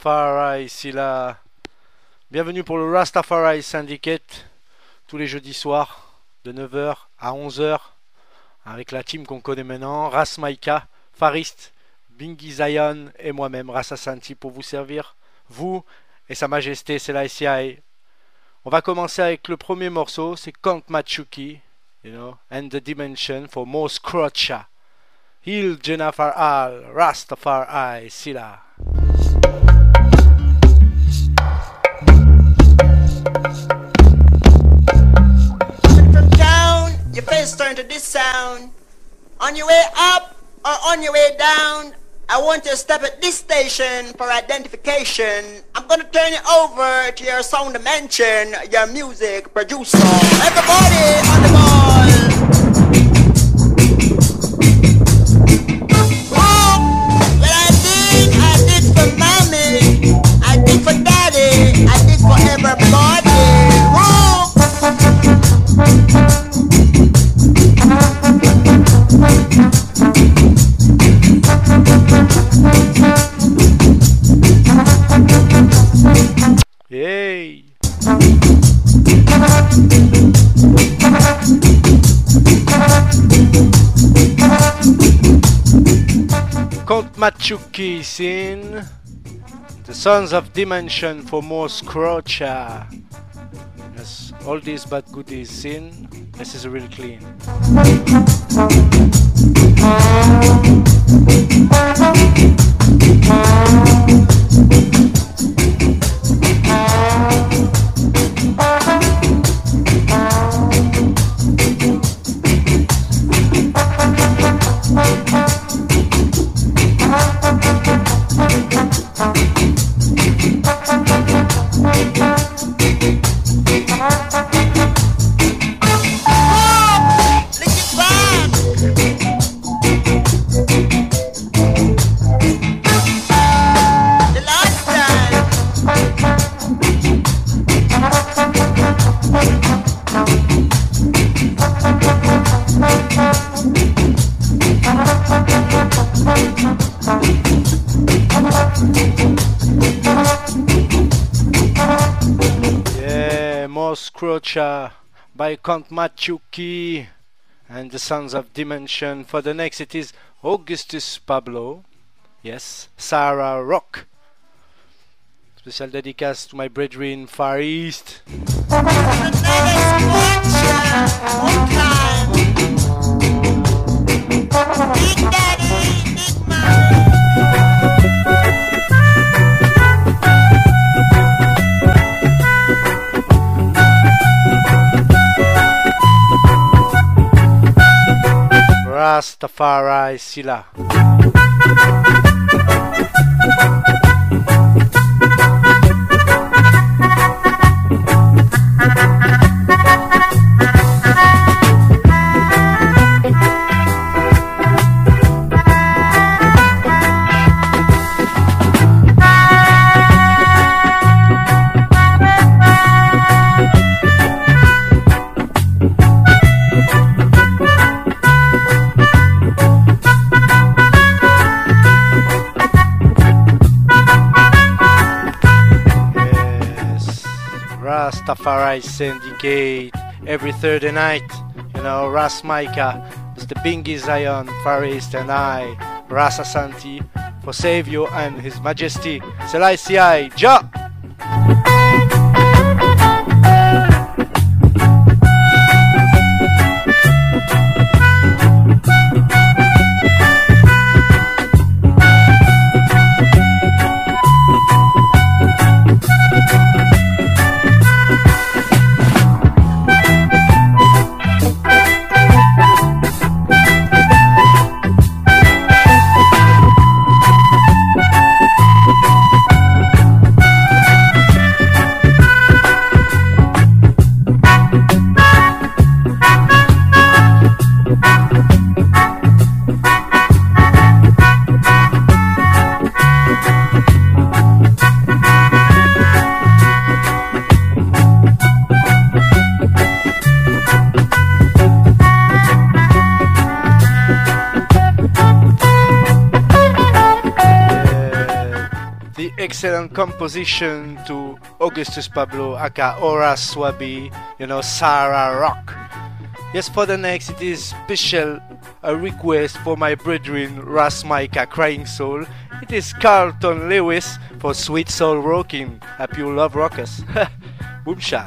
Rastafari, ici là. Bienvenue pour le Rastafari Syndicate, tous les jeudis soirs, de 9h à 11h, avec la team qu'on connaît maintenant, Ras Maika, Farist, Bingi Zion et moi-même, Rasa Santi, pour vous servir, vous et Sa Majesté Selassie. On va commencer avec le premier morceau, c'est Count Machuki, and the Dimension for Mos Crocha. Heal Jennifer Al, Rastafari, Silla. From town, your face turn to this sound. On your way up or on your way down, I want you to step at this station for identification. I'm gonna turn you over to your sound dimension, your music producer. Everybody on the ball. What I did for mommy, I did for daddy, I did for everybody. Yay! Count Machuki in The Sons of Dimension for Mos Crocha. Yes, all these bad goodies in. This is real clean. Crocha by Count Machuki and the Sons of Dimension. For the next it is Augustus Pablo, yes, Sarah Rock. Special dédicace to my brethren Far East. Rastafari Silla. Rastafari Syndicate every Thursday night, Ras Maika, Mr. Bingi Zion, Farist, and I, Rasa Santi, for Savior and His Majesty Selassie Jah. excellent composition to Augustus Pablo, aka Horace Swaby, Sarah Rock. Yes, for the next, it is special a request for my brethren Ras Micah Crying Soul. It is Carlton Lewis for Sweet Soul Rockin'. Happy you love rockers. Boom shot.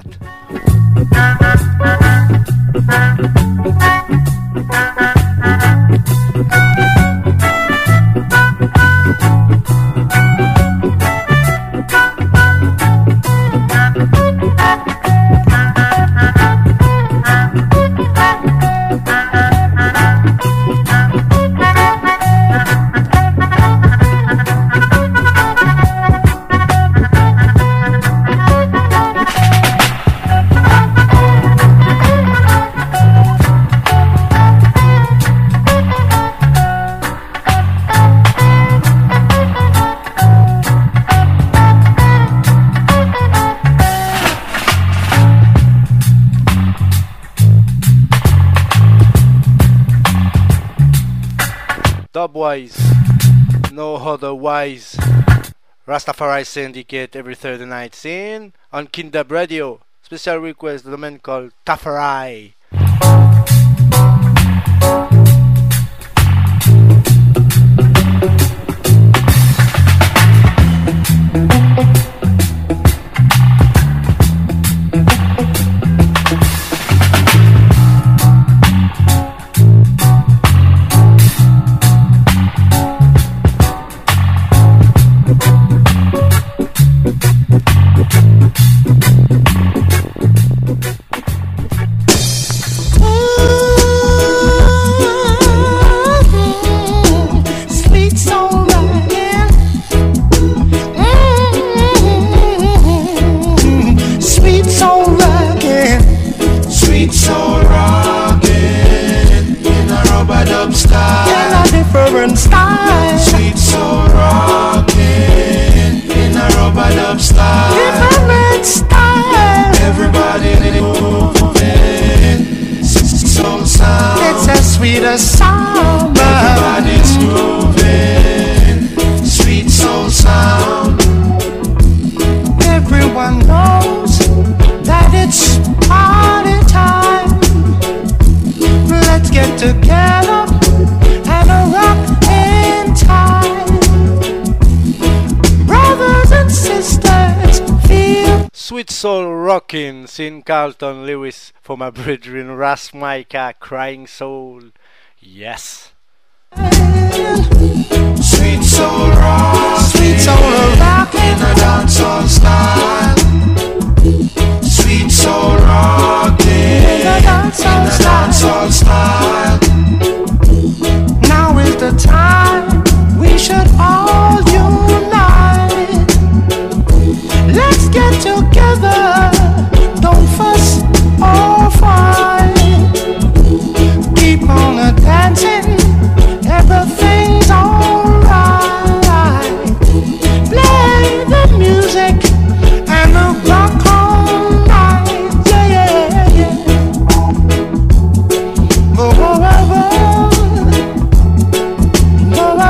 Dubwise, no otherwise. Rastafari Syndicate every Thursday night scene on Kindab Radio. Special request of the man called Tafari. Sin Carlton Lewis for my brethren Ras Micah Crying Soul. Yes. Sweet soul rock, sweet soul rock in a dancehall style. Sweet soul rock in a dancehall style. Now is the time we should all unite. Let's get together. Don't fuss or fight. Keep on dancing. Everything's alright. Play the music and the rock all night. Yeah, yeah, yeah. Whoa, whoa, whoa, whoa. Whoa,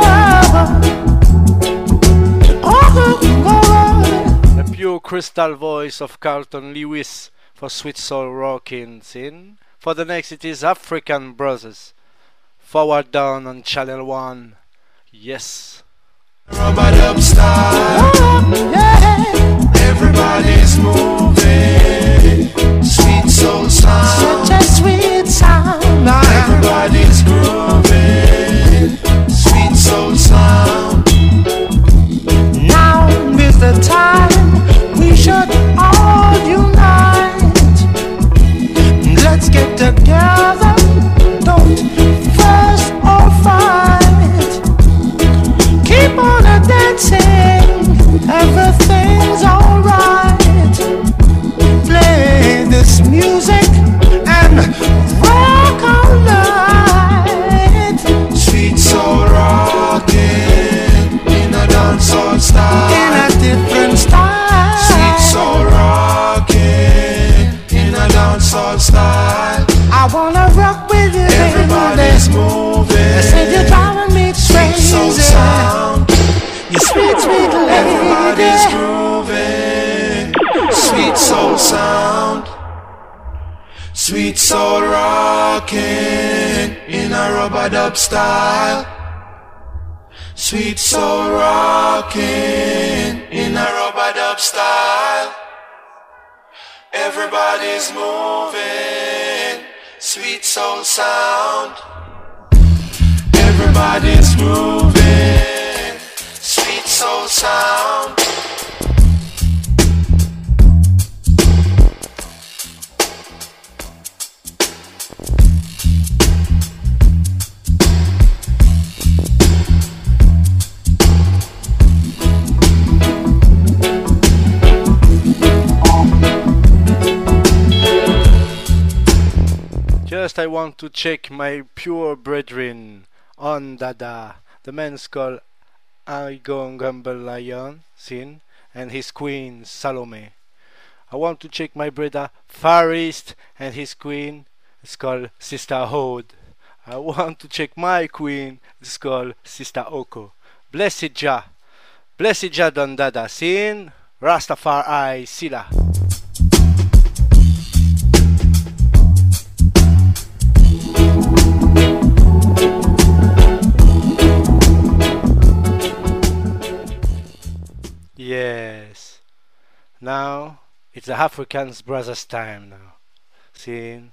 whoa, whoa. The pure crystal voice of Carlton Lewis for Sweet Soul Rockin' Sin. For the next, it is African Brothers. Forward Down on Channel 1. Yes. Rubber dub style. Everybody's moving. Sweet soul sound. Such a sweet sound. Everybody's grooving. Sweet soul sound. Now is the time we should all unite. Let's get together. Don't fuss or fight. Keep on dancing. Everything's alright. Play this music and rock all night. Sweet soul rockin' in a dancehall style. In a different style. Sweet soul rockin' in a dancehall style. I wanna rock with you. Everybody's moving. I said you're driving me Sweet soul crazy. sound. You sweet, sweet lady. soul sound. Sweet soul rocking in a rubber dub style. Sweet soul rocking in a rubber dub style. Everybody's moving. Sweet soul sound. Everybody's moving. Sweet soul sound. Just I want to check my pure brethren on Dada, the man's called Igon Gamble Lion, Sin, and his queen Salome. I want to check my brother Farist and his queen, it's called Sister Hode. I want to check my queen, it's called Sister Oko. Blessed Jah Don Dada, Sin, Rastafari Sila. Yes. Now it's the Africans brothers time now. See?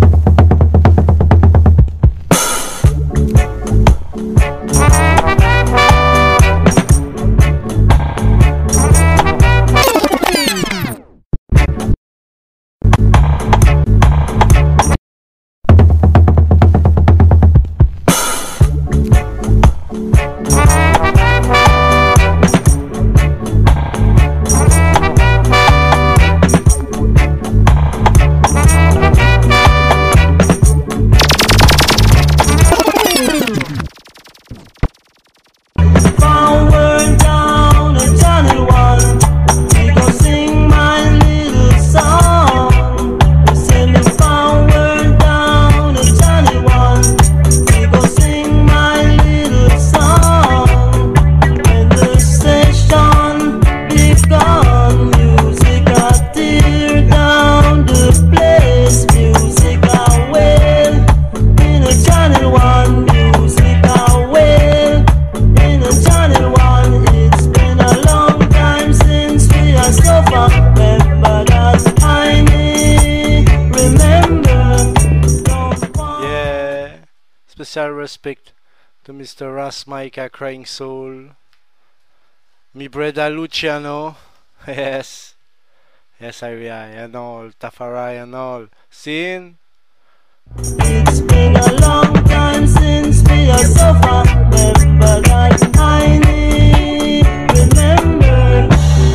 Special respect to Mr. Ras Micah Crying Soul, mi brother Luciano, yes, I know, Tafari and all, Sin. It's been a long time since we are so far, remember that tiny, remember.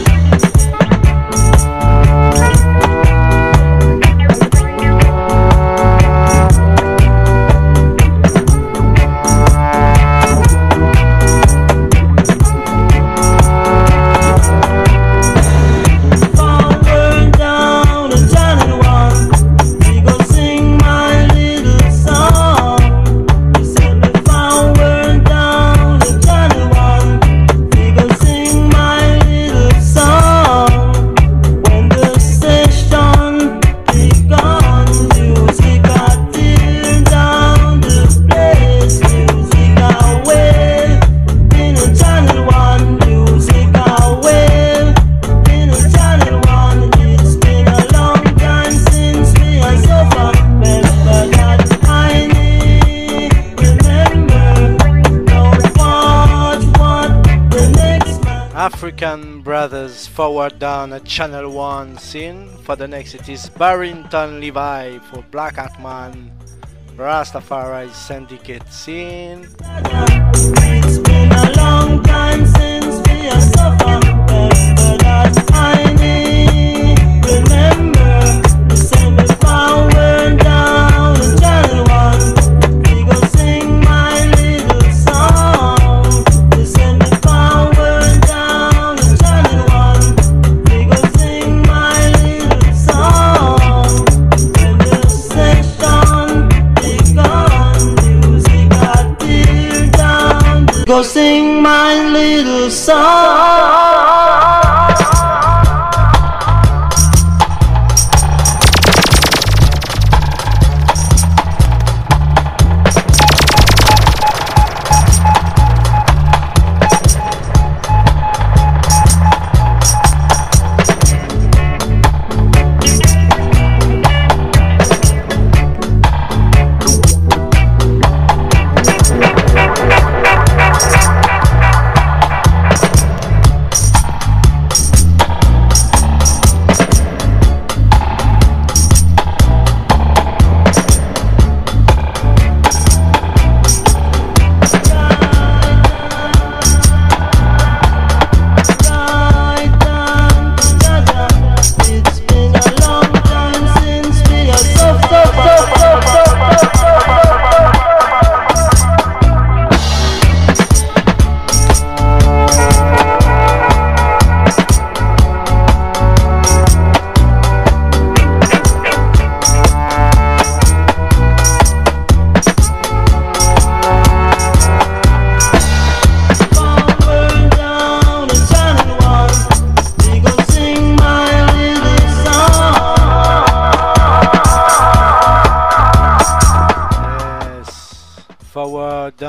African Brothers forward down at Channel 1 Sin. For the next it is Barrington Levi for Black Hat Man, Rastafari Syndicate Sin. It's been a long time since we are so far, remember that tiny, remember, the same power down in Channel 1, we go sing my little song, the same power down in Channel 1, we go sing my little song, when the session begun, music got tear down, go sing my little song.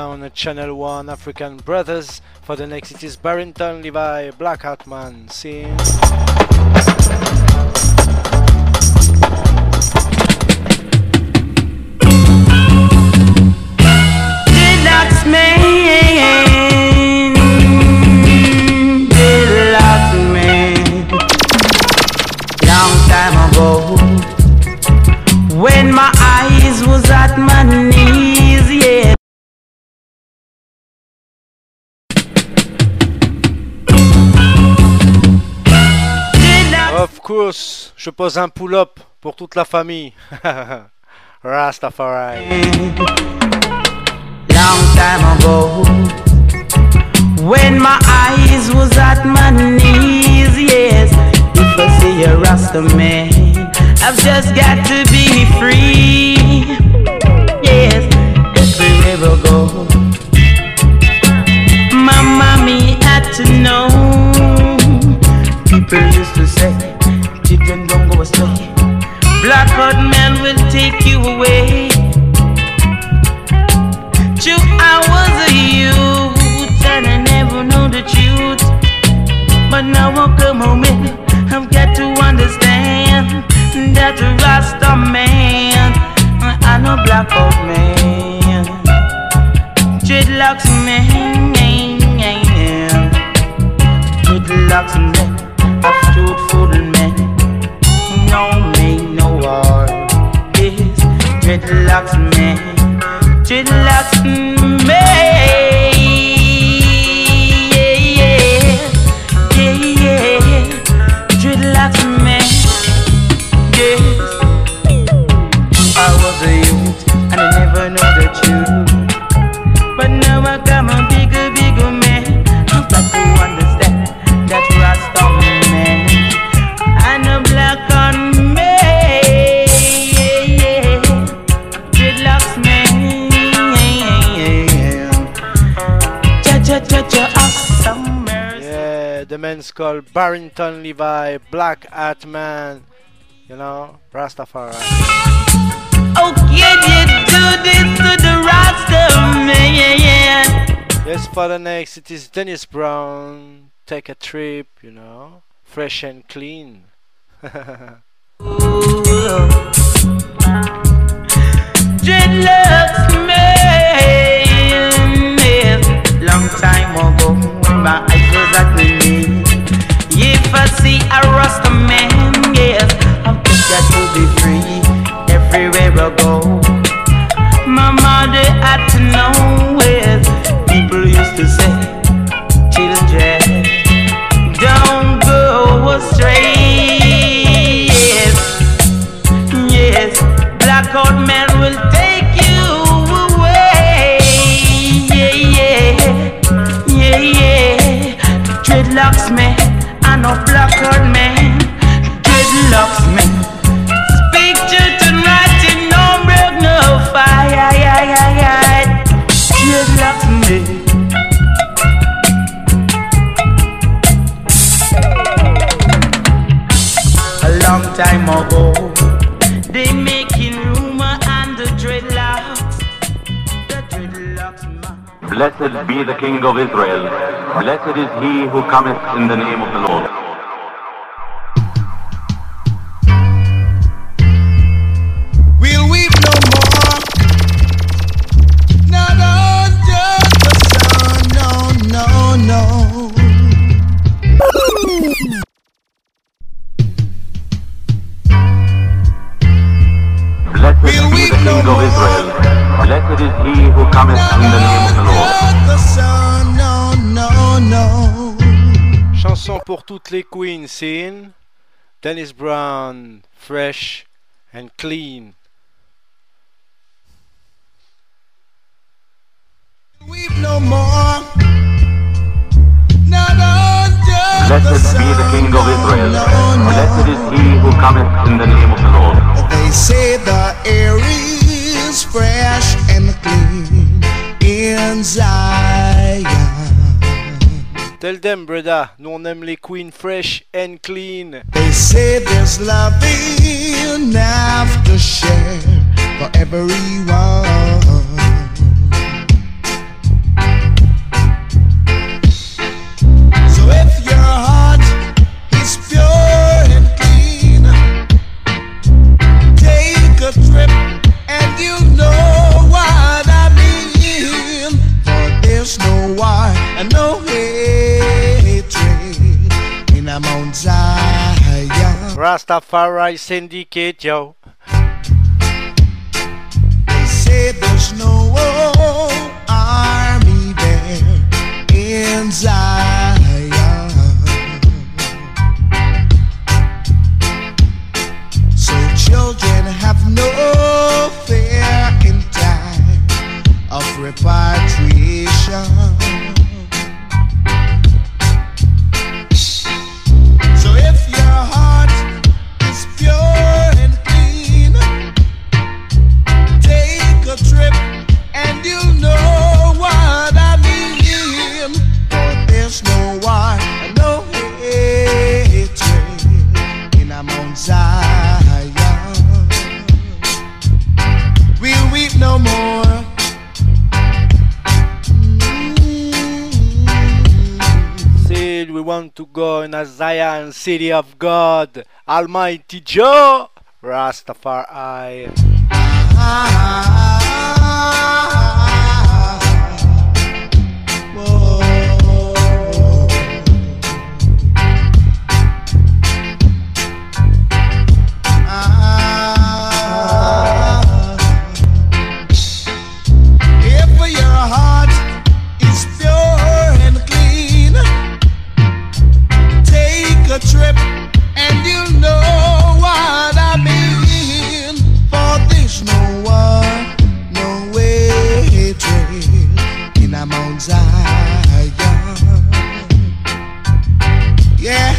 down at Channel 1 African Brothers. For the next it is Barrington Levi, Black Heartman, scene. Deluxe man, deluxe man. Long time ago, when my eyes was at my knees, yeah. Of course, je pose un pull-up pour toute la famille. Rastafari. Long time ago, when my eyes was at my knees, yes. If I see a Rasta man, I've just got to be free. Yes, everywhere I go, my mommy had to know. People used to say, children don't go astray. Black hot man will take you away. True, I was a youth and I never knew the truth. But now I come home in, I've got to understand that a Rasta man, I know black hot man, dreadlocks man, dreadlocks man. A truthful man, no make no war. Yes, dreadlocks man, dreadlocks man. Yeah, dreadlocks man. Yes, I was a youth and I never know the truth. But now I come a bigger, bigger man. I've got to understand that Rasta man, and a black on me, dreadlocks man, awesome mercy. Yeah, the man's called Barrington Levi, Black Heartman. You know, Rastafari. Oh, can you do this to the Rasta man? Yes, for the next it is Dennis Brown. Take a trip, you know, fresh and clean. Dreadlocks man, long time ago when my eyes was at my knee. If I see a Rasta man, yes, I've just got to be free everywhere I go. My mother had to know it. People used to say, children, don't go astray. Yes, black hot man will take you away. Yeah. Dreadlocks man, I know black hot man. Dreadlocks man, speak truth and right in no break no fire. Dreadlocks man. Long time ago, they making rumor and the dreadlocks man. Blessed be the King of Israel. Blessed is he who cometh in the name of the Lord. We'll weep no more. Not under the sun, no. Blessed be the King of Israel. Blessed is he who cometh in the name of the Lord. No. Chanson pour toutes les queens, scene. Dennis Brown, fresh and clean. Weep no more. Not under Blessed be the King of Israel. Blessed is he who cometh in the name of the Lord. They say the air is fresh and clean in Zion. Tell them, brother, nous on aime les queens fresh and clean. They say there's loving after share for everyone. Rastafari Syndicate, yo. They say there's no army there in Zion. So children have no fear in time of repatriation. So if your heart is pure and clean, take a trip and you'll know what I mean. For there's no war, no hatred in a Mount Zion. We'll weep no more. Still, we want to go in a Zion, city of God, Almighty Joe, Rastafari. If your heart is pure and clean, take a trip and you'll know what I mean. For there's no war, no hatred in a Mount Zion. Yeah,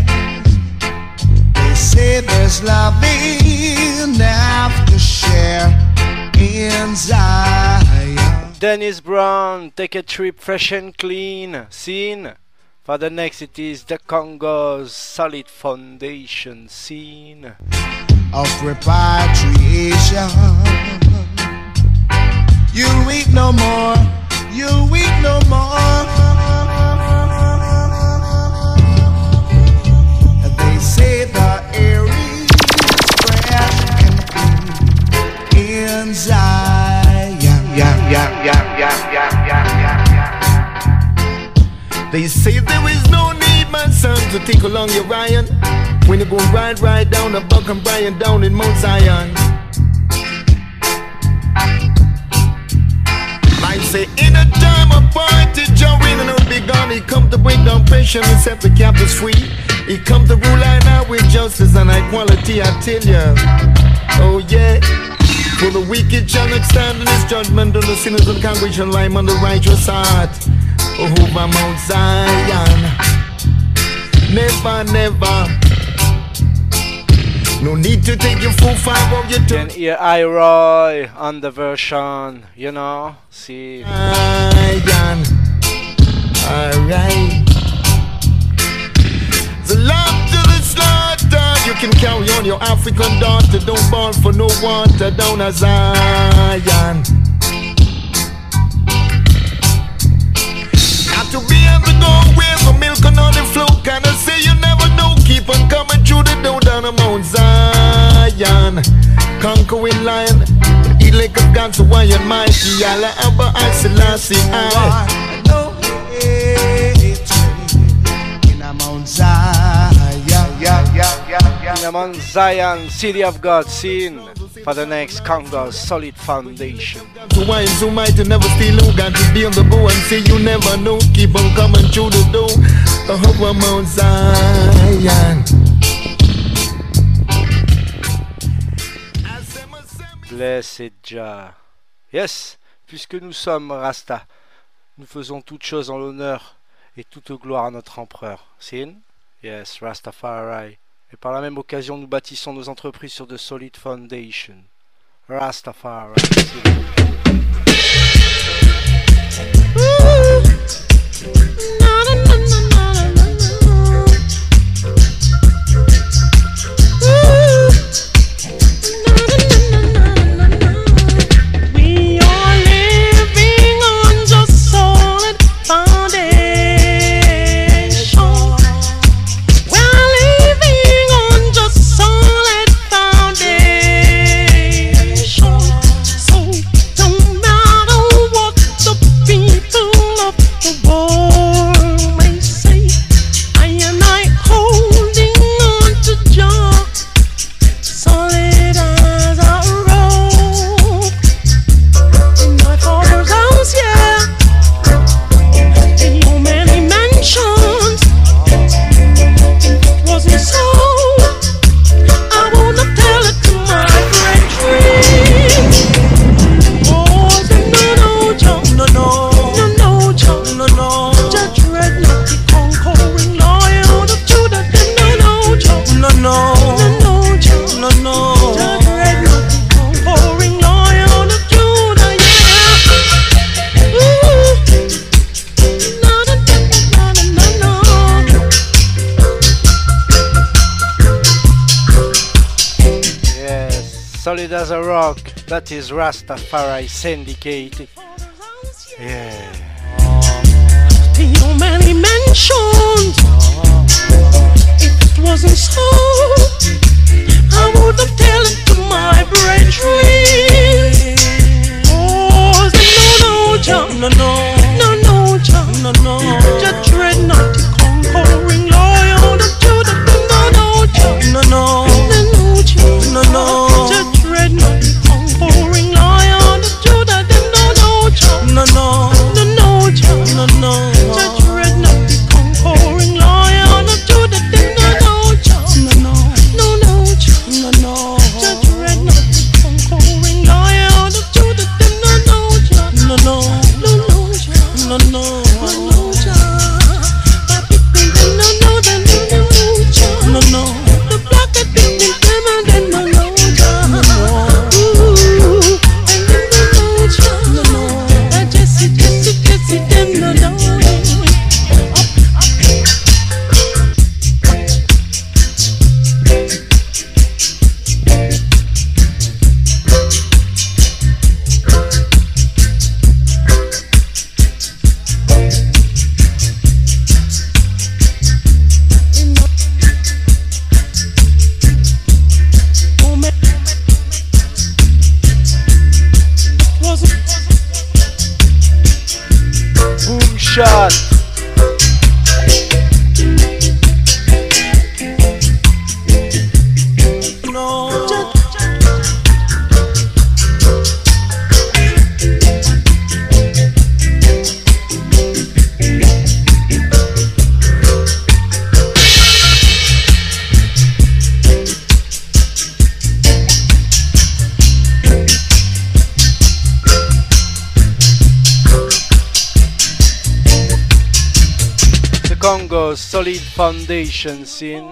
they say there's loving after share in Zion. Dennis Brown, take a trip fresh and clean. Scene. For the next, it is the Congo's solid foundation scene. Of repatriation. You'll weep no more. You'll weep no more. They say the air is fresh and clean in Zion. They say there is no need, my son, to take along your Ryan when you go right down the Buck and Brian down in Mount Zion. I say in a time appointed, John Wayne and be gone. He come to break down pressure and set the captives free. He come to rule right now with justice and equality, I tell ya. Oh yeah. For the wicked shall not stand in his judgment, and the sinners of the congregation lie on the righteous heart. Over Mount Zion, never, never. No need to take your full five of your Then hear I-Roy on the version, you know, see. Zion. Alright. The love to the slaughter. You can carry on your African daughter. Don't ball for no water down a Zion. To be able to go where the milk and all the flow. Can I say you never know? Keep on coming through the door down on Mount Zion. Conquering lion, eat like a gun to why and mighty. Allah Abba I Selassie I. No hatred in a Mount Zion. In a Mount Zion, city of God scene. For the next Congo's solid foundation. To why is so mighty, never steal, who got to be on the bow and say you never know. Keep on coming through the door. Over Mount Zion. Blessed Jah. Yes, puisque nous sommes Rasta, nous faisons toutes choses en l'honneur et toute gloire à notre empereur. Sin? Yes, Rastafari. Et par la même occasion, nous bâtissons nos entreprises sur de solides foundations. Rastafari. We are living on just solid foundation. We're living on just solid foundation. So don't matter what the people of the world may say. Solid as a rock. That is Rastafari Syndicate. Yeah. Too many mentions. If it wasn't so, I would have tell it to my brethren. Oh, no, John, no, John, no. Just dread not the conquering lion of Judah. No, John, no, John, no. Just dread not the conquering lion of Judah. No, John, no, John, no. Just dread not the conquering lion of Judah. No, John, no, John, no. Just dread not the conquering lion of Judah. No, John, no. The black and pink and them and no, John. Ooh, and no, Jesse, them no. Boom shot. Congo's solid foundation scene.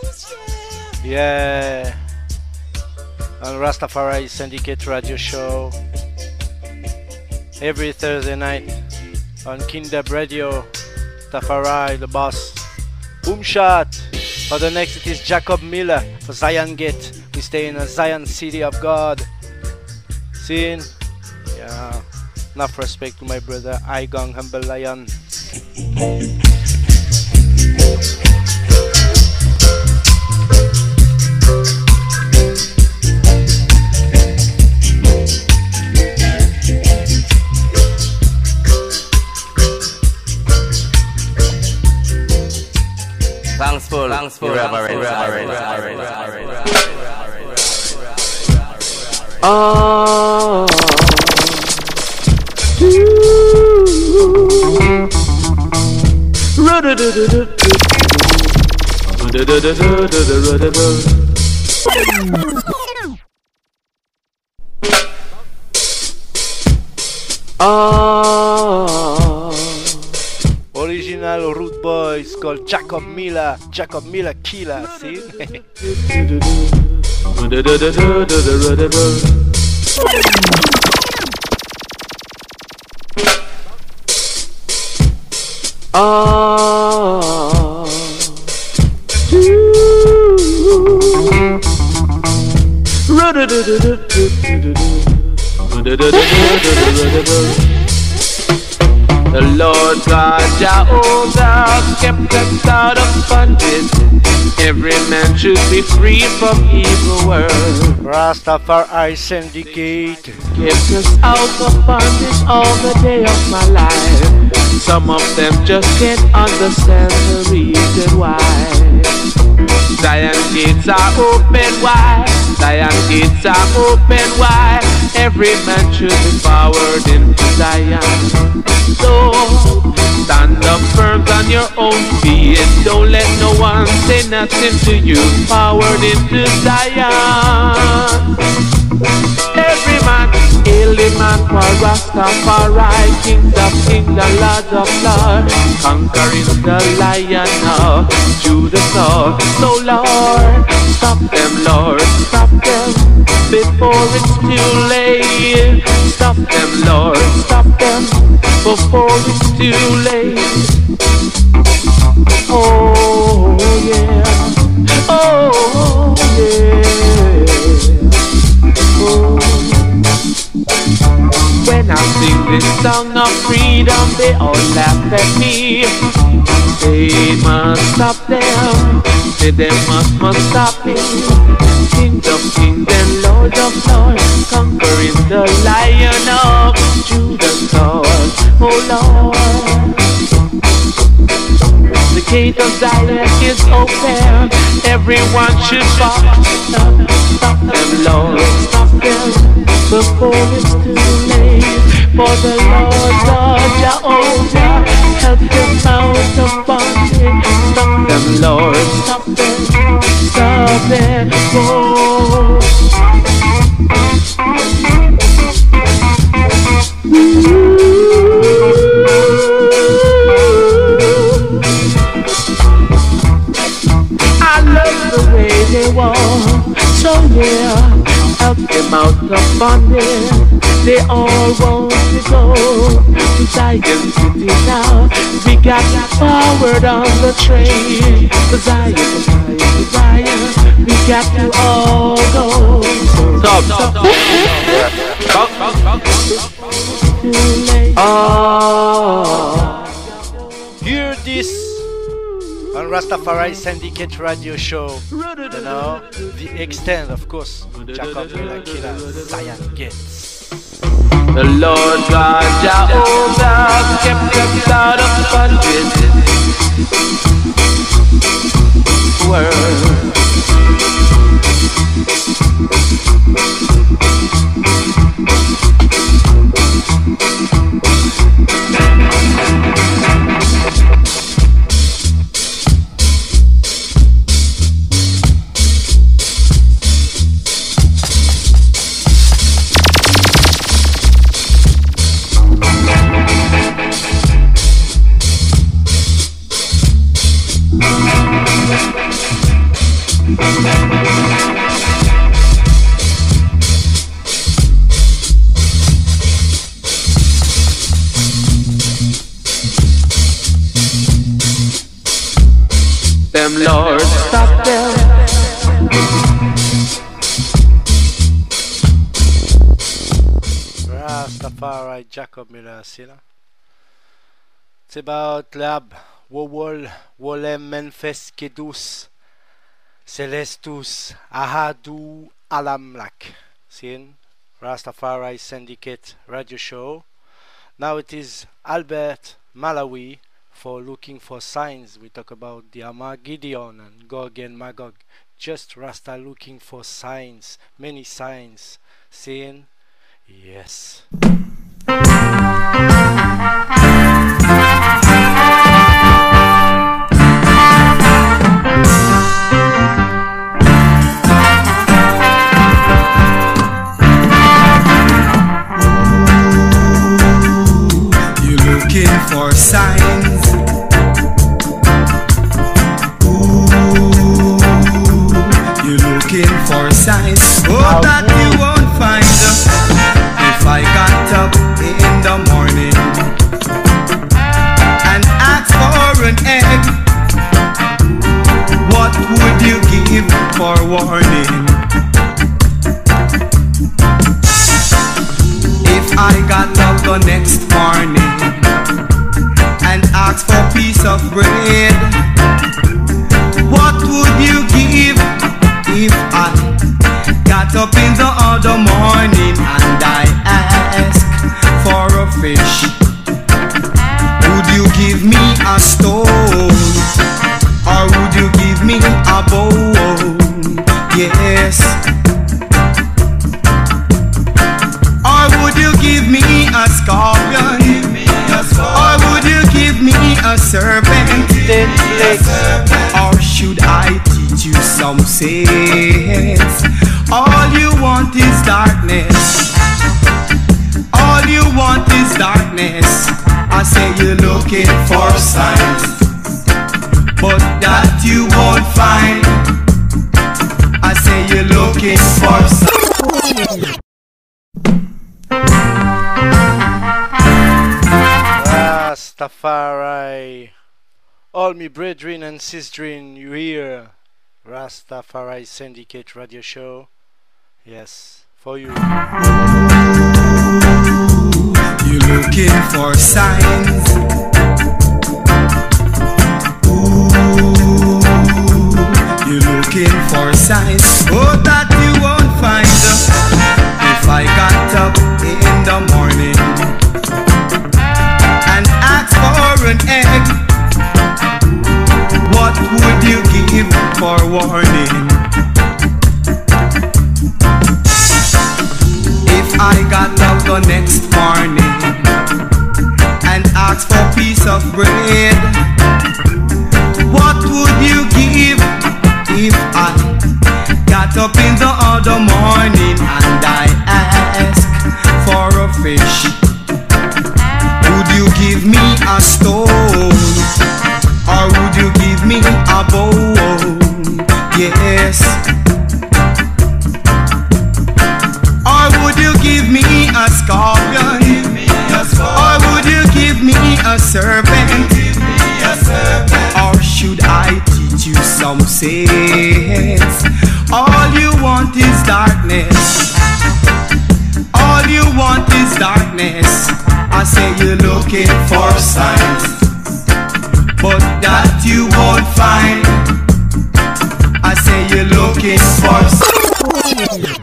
Yeah. On Rastafari Syndicate Radio Show. Every Thursday night on Kindab Radio. Rastafari, the boss. Boom shot. For the next it is Jacob Miller for Zion Gate. We stay in a Zion City of God. Scene. Yeah. Enough respect to my brother Igong Humble Lion. Thanks for Original Root Boys called Jacob Miller Killer, see? The Lord God Jehovah kept us out of bondage. Every man should be free from evil world. Rastafari Syndicate Kept us out of bondage all the day of my life. Some of them just can't understand the reason why. Zion gates are open wide. Zion gates are open wide. Every man should be forward into Zion. So stand up firm on your own feet. Don't let no one say nothing to you. Forward into Zion. Every man, hail the man for Rastafari, King of kings, the Lord of lords, conquering the Lion of Judah. So Lord, stop them, Lord, stop them before it's too late. Stop them, Lord, stop them before it's too late. Oh yeah, oh yeah. song of freedom, they all laugh at me. They must stop them, they must stop it. Kings of kings and lords of lords, conquering the Lion of Judah's cause, oh Lord. The gate of Zion is open, everyone should follow. Stop them, Lord, stop them, before it's too late. For the Lord God Jehovah, help them out of bondage. Stop them, Lord, stop them, oh. I love the way they walk, so yeah, help them out of bondage. They all want to go to Zion City now. We got forward on the train. To Zion, to Zion, to Zion. We got to all go. Stop. Too late. Oh. Hear this on Rastafari Syndicate Radio Show. You know, the extent, of course, Jacob Melakila, Zion Gates. The Lord God Jehovah kept us out of bondage. Word. Them Lord, stop them. Rastafari, Jacob Miller, Silla. It's about Lab, Wowol, Wolem, Memphis, Kedus, Celestus, Ahadu, Alamlak. Sin, Rastafari Syndicate Radio Show. Now it is Albert Malawi. For looking for signs, we talk about the Armageddon and Gog and Magog. Just Rasta looking for signs, many signs, saying yes. You're looking for signs. Looking for signs, oh, that you won't find. If I got up in the morning and asked for an egg, what would you give for warning? If I got up the next morning and asked for a piece of bread, what would you give? If I got up in the other morning and I ask for a fish, would you give me a stone or would you give me a bone? Yes. Or would you give me a scorpion? Or would you give me a serpent? Or should I teach you some sense? All you want is darkness. All you want is darkness. I say you're looking for signs, but that you won't find. I say you're looking for signs. Rastafari, all me brethren and sistren, you hear Rastafari Syndicate Radio Show. Yes, for you. You're looking for signs. You're looking for signs, oh, that you won't find. If I got up in the morning and asked for an egg, what would you give for warning? If I got up the next morning and asked for a piece of bread, what would you give? If I got up in the other morning and I asked for a fish, would you give me a stone or would you give me a bone? Yes. Or would you give me a scorpion? Or would you give me a serpent? Or should I teach you some sense? All you want is darkness. All you want is darkness. I say you're looking for signs, but that you won't find. I say you're looking for signs.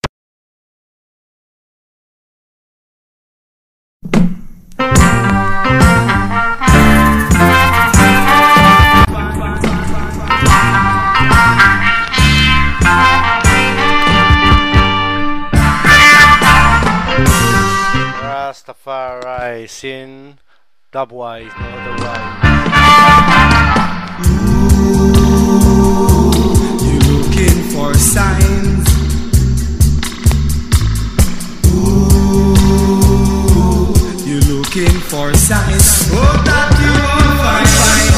Rastafari sin dubwise, no otherwise. You're looking for signs. You're looking for signs. Oh, that you won't find.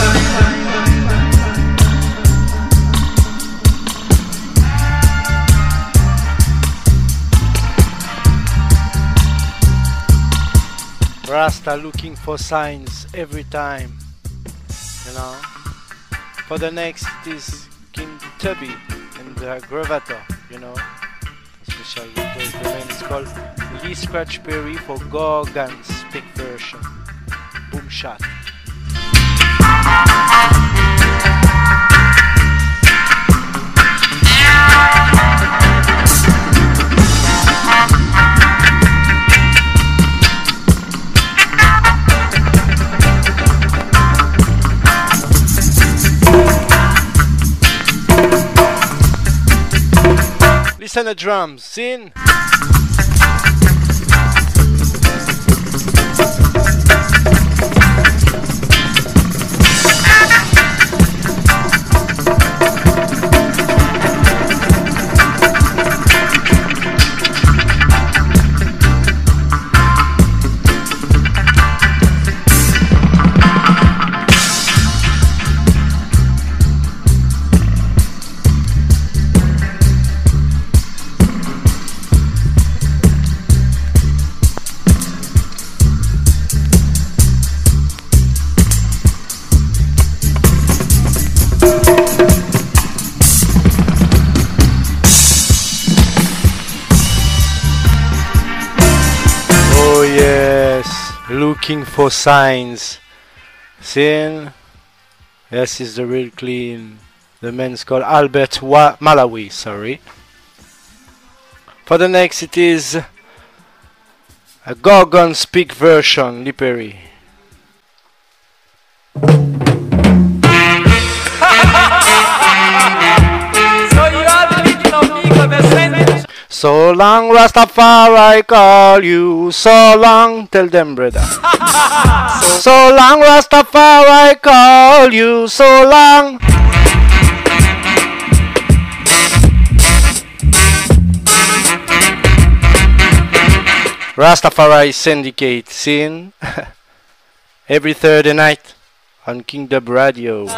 Rasta looking for signs every time, you know. For the next it is King Tubby and the Gravatar, you know. Especially because the man is called Lee Scratch Perry for Gorgon's Speak version. Boom shot. Listen to drums, sin. Looking for signs. Sin. Yes, is the real clean. The man's called Albert Malawi, sorry. For the next it is a Gorgon Speak version, Lippery. So long Rastafari call you, so long, tell them brother. So long Rastafari call you, so long. Rastafari Syndicate, sin. Every Thursday night on King Dub Radio.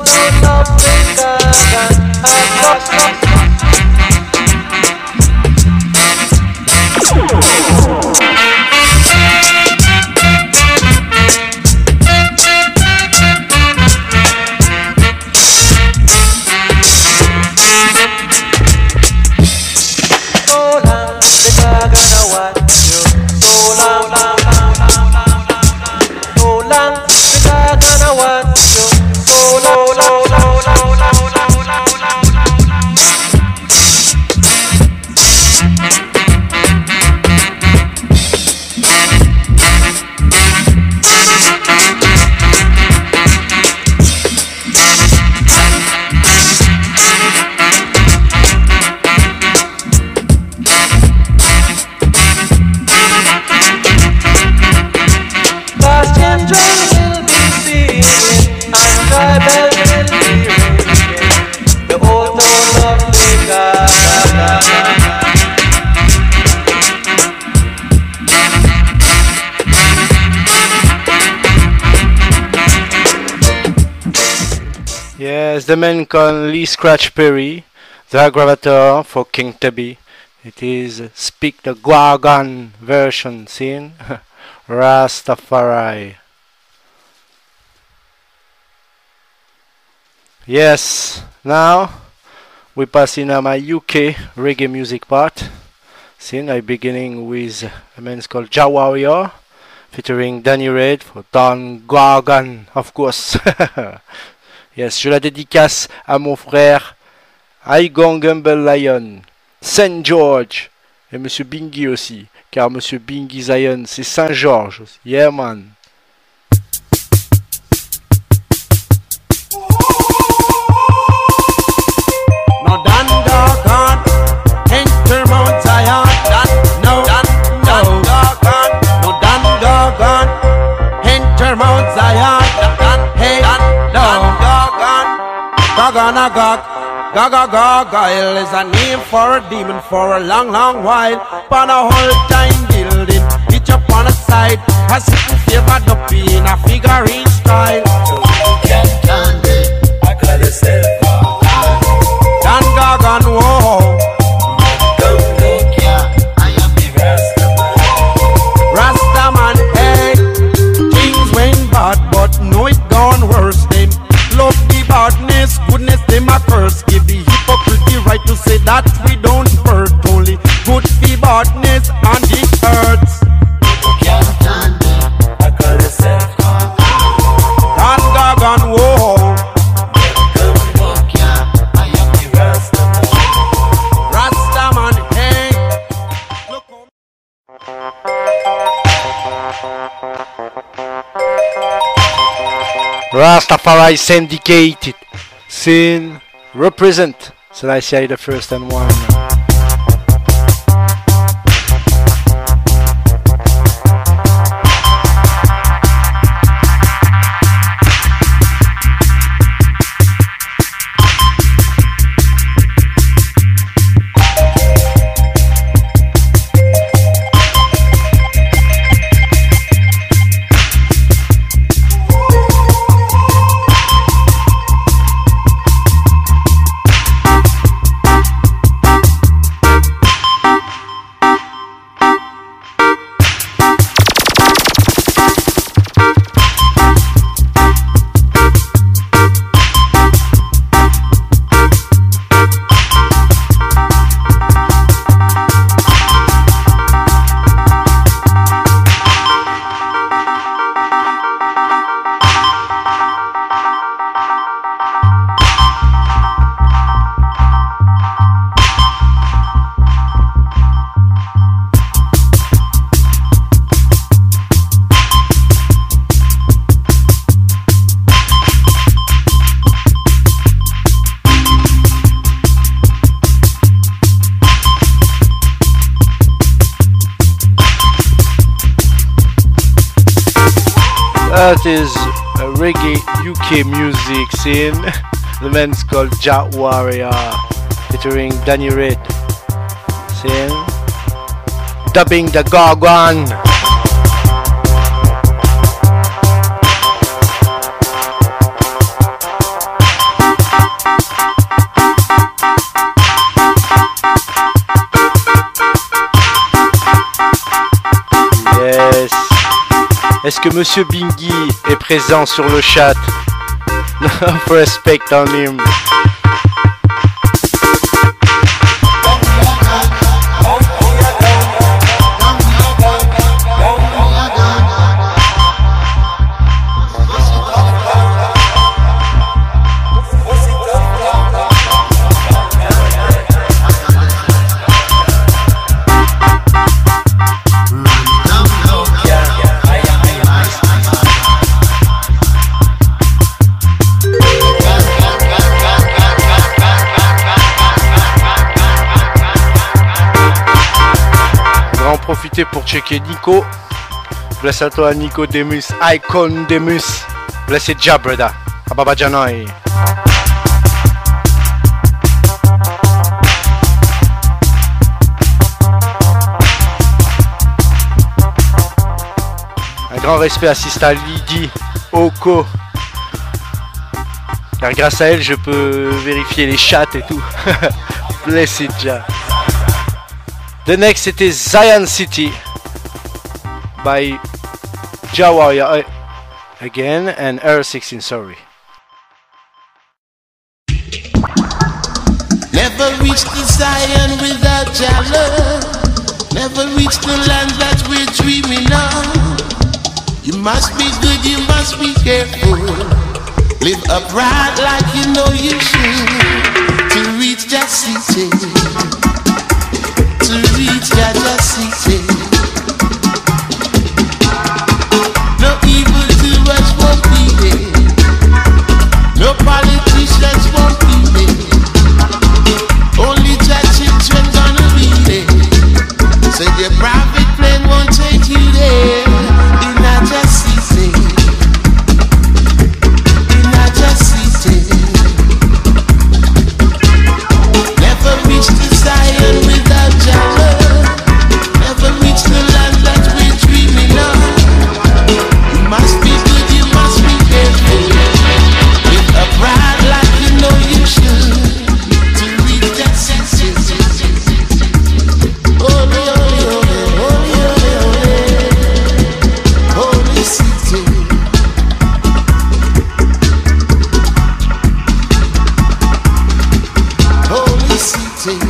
Yes, the man called Lee Scratch Perry, the aggravator for King Tubby. It is Speak the Guagan version, seen Rastafari. Yes, now we pass in my UK reggae music part. Seen I beginning with a man called Jah Warrior, featuring Danny Red for Don Guagan, of course. Yes, je la dédicace à mon frère Igon Gumble Lion, Saint George et Monsieur Bingy aussi, car Monsieur Bingy Zion c'est Saint George aussi. Yeah man. No Dan Gorgon, enter Mount Zion. No Dan Gorgon, enter Mount Zion. Hey, no. Gargoyle is a name for a demon for a long, long while. Upon a whole time building, each upon a side, a certain favored up in a figurine style. I call yourself Dan Gorgon, whoa. I am the Rastaman, hey. Things went bad, but no it gone worse. Them love the badness, goodness, them a curse. Give the hypocrite the right to say that we don't hurt. Only good the badness and it hurts. Can't stand it, I call yourself Dan Gorgon, whoa. I am the Rastaman, hey. Look on. Rastafari syndicated, sin represent. So I say the first and one. That is a reggae UK music scene. The man's called Jah Warrior, featuring Danny Red. Scene. Dubbing the Gorgon. Est-ce que Monsieur Bingy est présent sur le chat? Respect on him. Profiter pour checker Nico. Bless à toi Nico Demus, Icon Demus. Bless it ja brother. Ababa Janoi. Un grand respect à Sista Lydie Oko. Car grâce à elle je peux vérifier les chats et tout. Bless it ja. The next it is Zion City by Jawaria again and R16, sorry. Never reach the Zion without your love. Never reach the land that we're dreaming of. You must be good, you must be careful. Live upright like you know you should. To reach that city. To reach Jaja City. No evil doers won't be there. No politicians won't be there. Only Jah children gonna be there. So the private plane won't take you there. In Jaja City. In Jaja City. Never reach the Zion without Jah love. Never reach the land that we're dreaming of. You must be good, you must be careful. Live upright like you know you should. To reach that city. Holy, holy, holy, holy, holy, holy city. Holy city.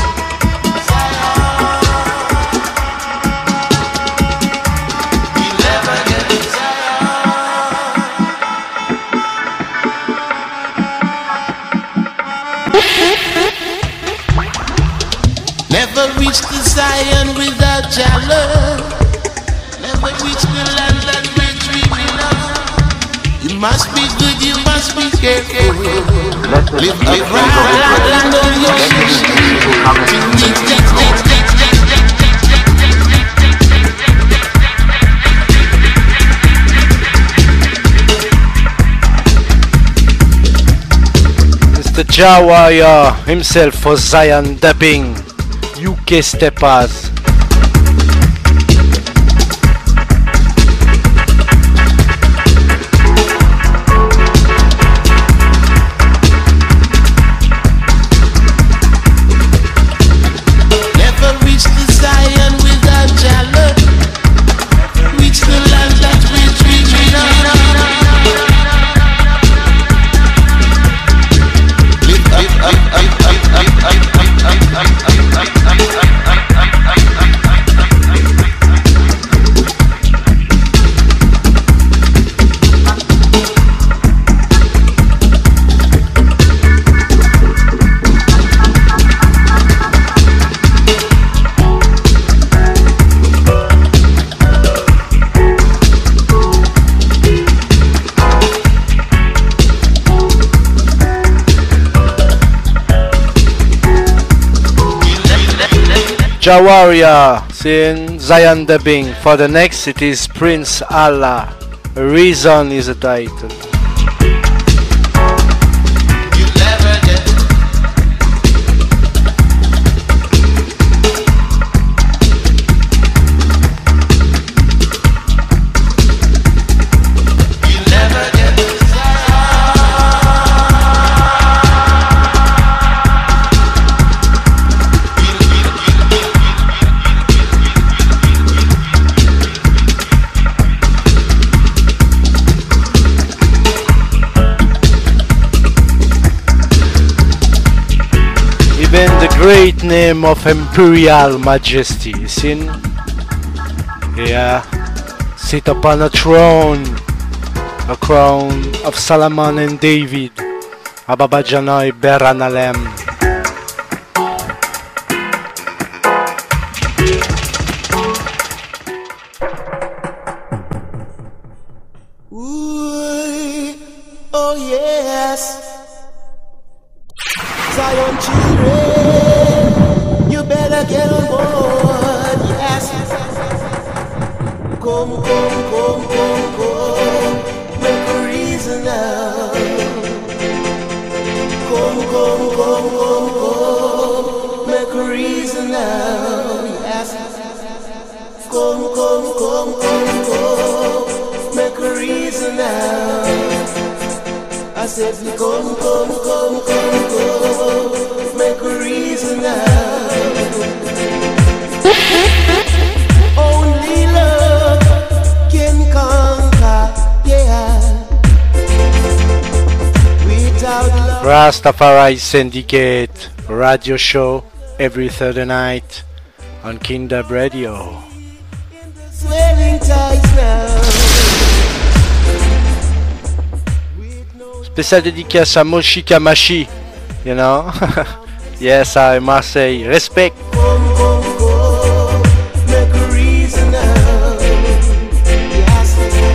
Never reach the Zion without your love. Never reach the land that we're dreaming of. You must be good, you must be careful. Live upright like you know you should. To reach that. Mr. Jawaya himself for Zion dubbing. UK Steppers. Never reach the Zion without your love. Reach the land that we're dreaming of. Jawaria saying Zion dubbing. For the next it is Prince Allah. Reason is the title. great name of Imperial Majesty, seen? Yeah, sit upon a crown of Solomon and David, Ababajanoi Beranalem. Oh yes, Zion children, you better get on board. Yes, come, make a reason now. Come, make a reason now. Yes, come, make a reason now. I said, come, make a reason now. Only love can conquer, yeah. Without love. Rastafari Syndicate radio show every Thursday night on Kindab Radio. Swelling tides now. Spécial dédicace à Moshika Mashi, you know. Yes, I must say, respect. Make a reason now. Yes,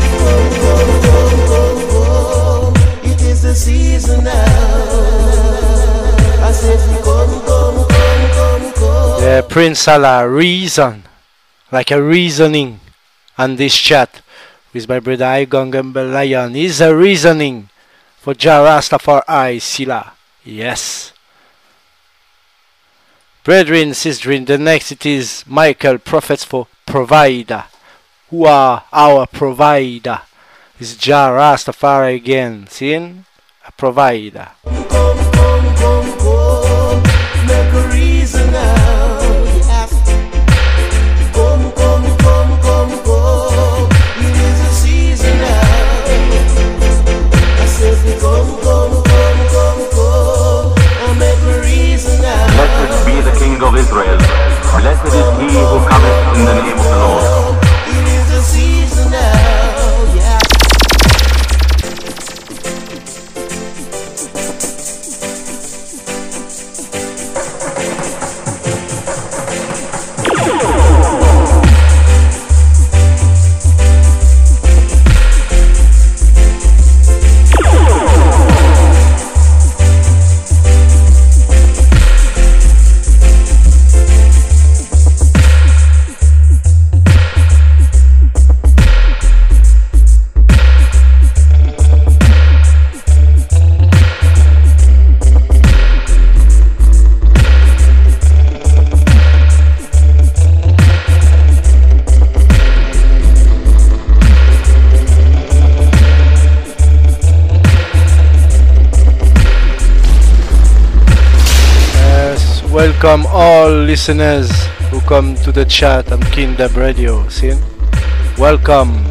it is the season now. I said, come. Yeah, Prince Allah, reason, like a reasoning on this chat with my brother Igong Lion is a reasoning for Jah Rastafari Sila. Yes. Brethren, sistren, the next it is Michael Prophets for Provider. Who are our provider? It's Jah Rastafari again. Seeing? A provider. Come, make a reason now. Yes. Come. It is a season now. I said, come, and make a reason now. Blessed be the King of Israel. Blessed is he who cometh in the name of the Lord. It is a season now. Yeah. Welcome all listeners who come to the chat on Kindab Radio. See? Welcome.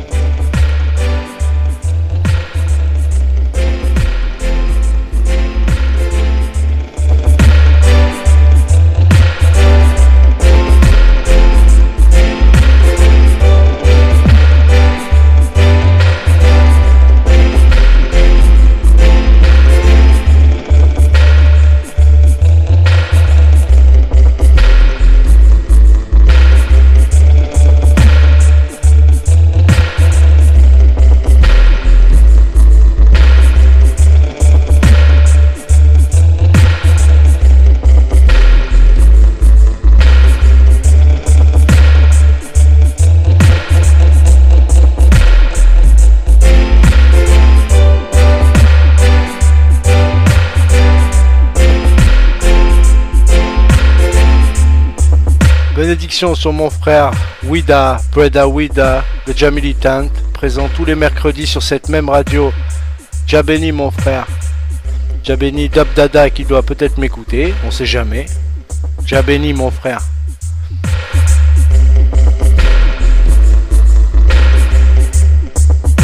Bénédiction sur mon frère Wida, Breda Wida, le Jah Militant, présent tous les mercredis sur cette même radio. Jah béni mon frère. Jah béni Dab Dada qui doit peut-être m'écouter, on sait jamais. Jah béni mon frère.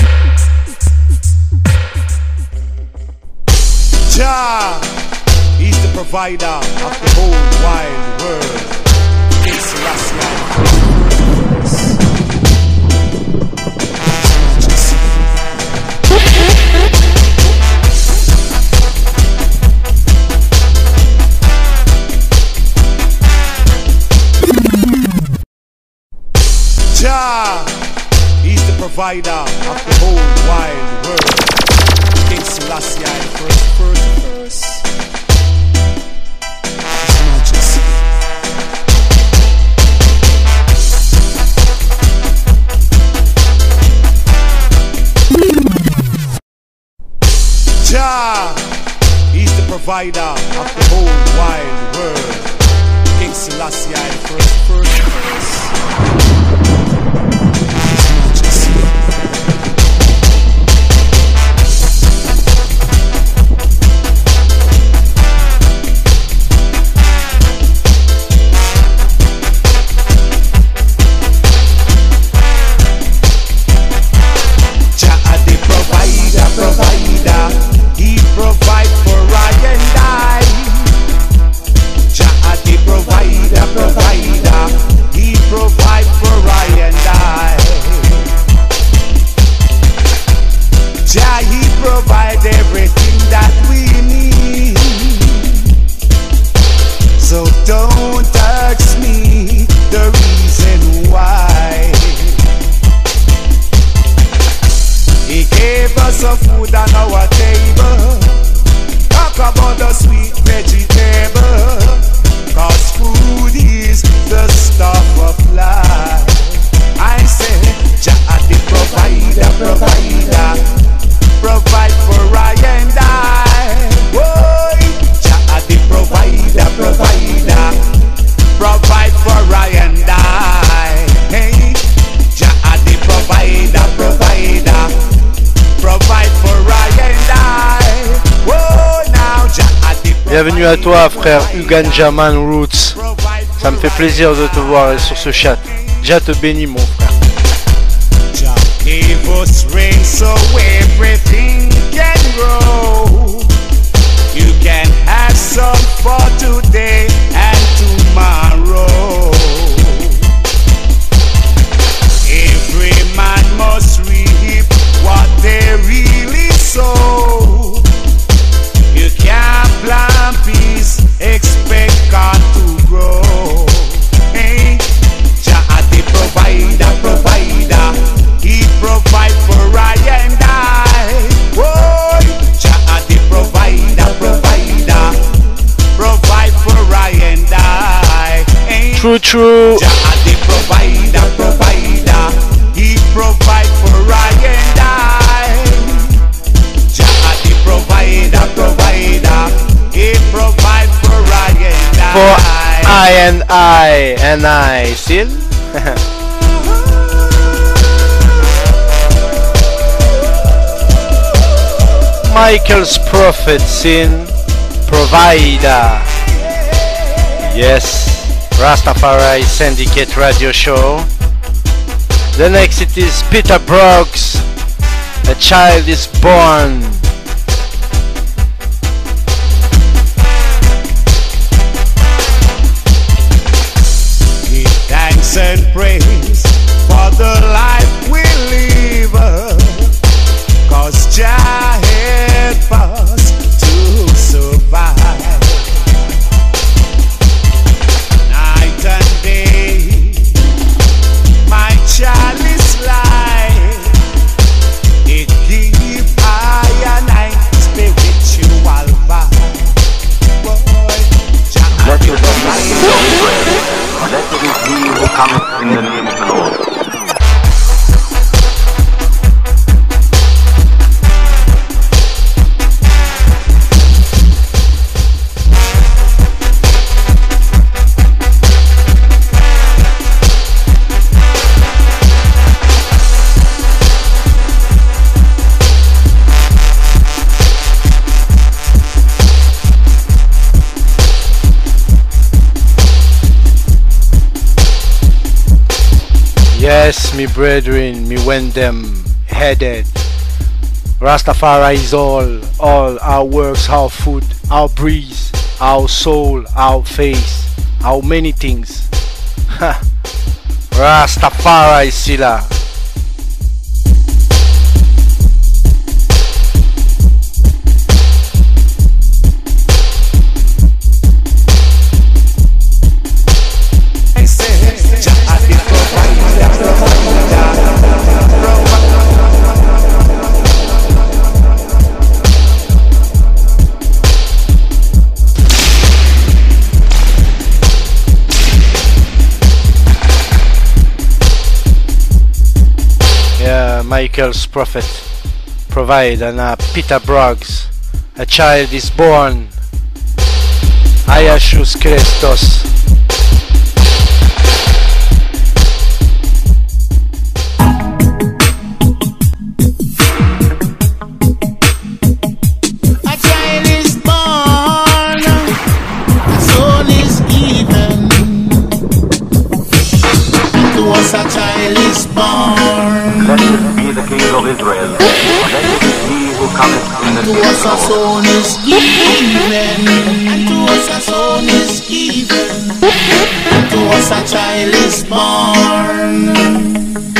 Jah is He's the provider of the whole wide world. King Selassie. Jah, he's the provider of the whole wide world. King Selassie, first. His Majesty. Jah, he's the provider of the whole wide world. King Selassie, first. Bienvenue à toi frère Uganja Man Roots. Ça me fait plaisir de te voir sur ce chat. Jah te bénit mon frère. Jah gave us rain so everything can grow. You can have some for today and tomorrow. Every man must reap what they really sow. You can't plant peace, expect God to grow. Hey, Jah the provider, He provide for I and I. Oh, Jah the provider, provide for I and I. Hey, True. Jah the provider, He provide for I and I. Jah the provider, He provide for I and I. For I still. Michael's prophet sin provider. Yes, Rastafari Syndicate Radio Show. The next it is Peter Brooks. A child is born. Give thanks and praise for the life we live, 'cause Jah help us to survive. Night and day, my chalice light, it give I and I spiritual vibe. Boy, Jah Let it be Israel. Let it is he who cometh in the name of the Lord. Yes, me brethren, me when them headed. Rastafari is all our works, our food, our breeze. our soul, our face, our many things. Rastafari sila. Michael's prophet provide, and Peter Broggs, a child is born. Iesous Christos. A child is born, a son is given. To us a child is born. Blessed be the King of Israel. Blessed is he who cometh in the To us a son is given, and to us a son is given, and to us a child is born.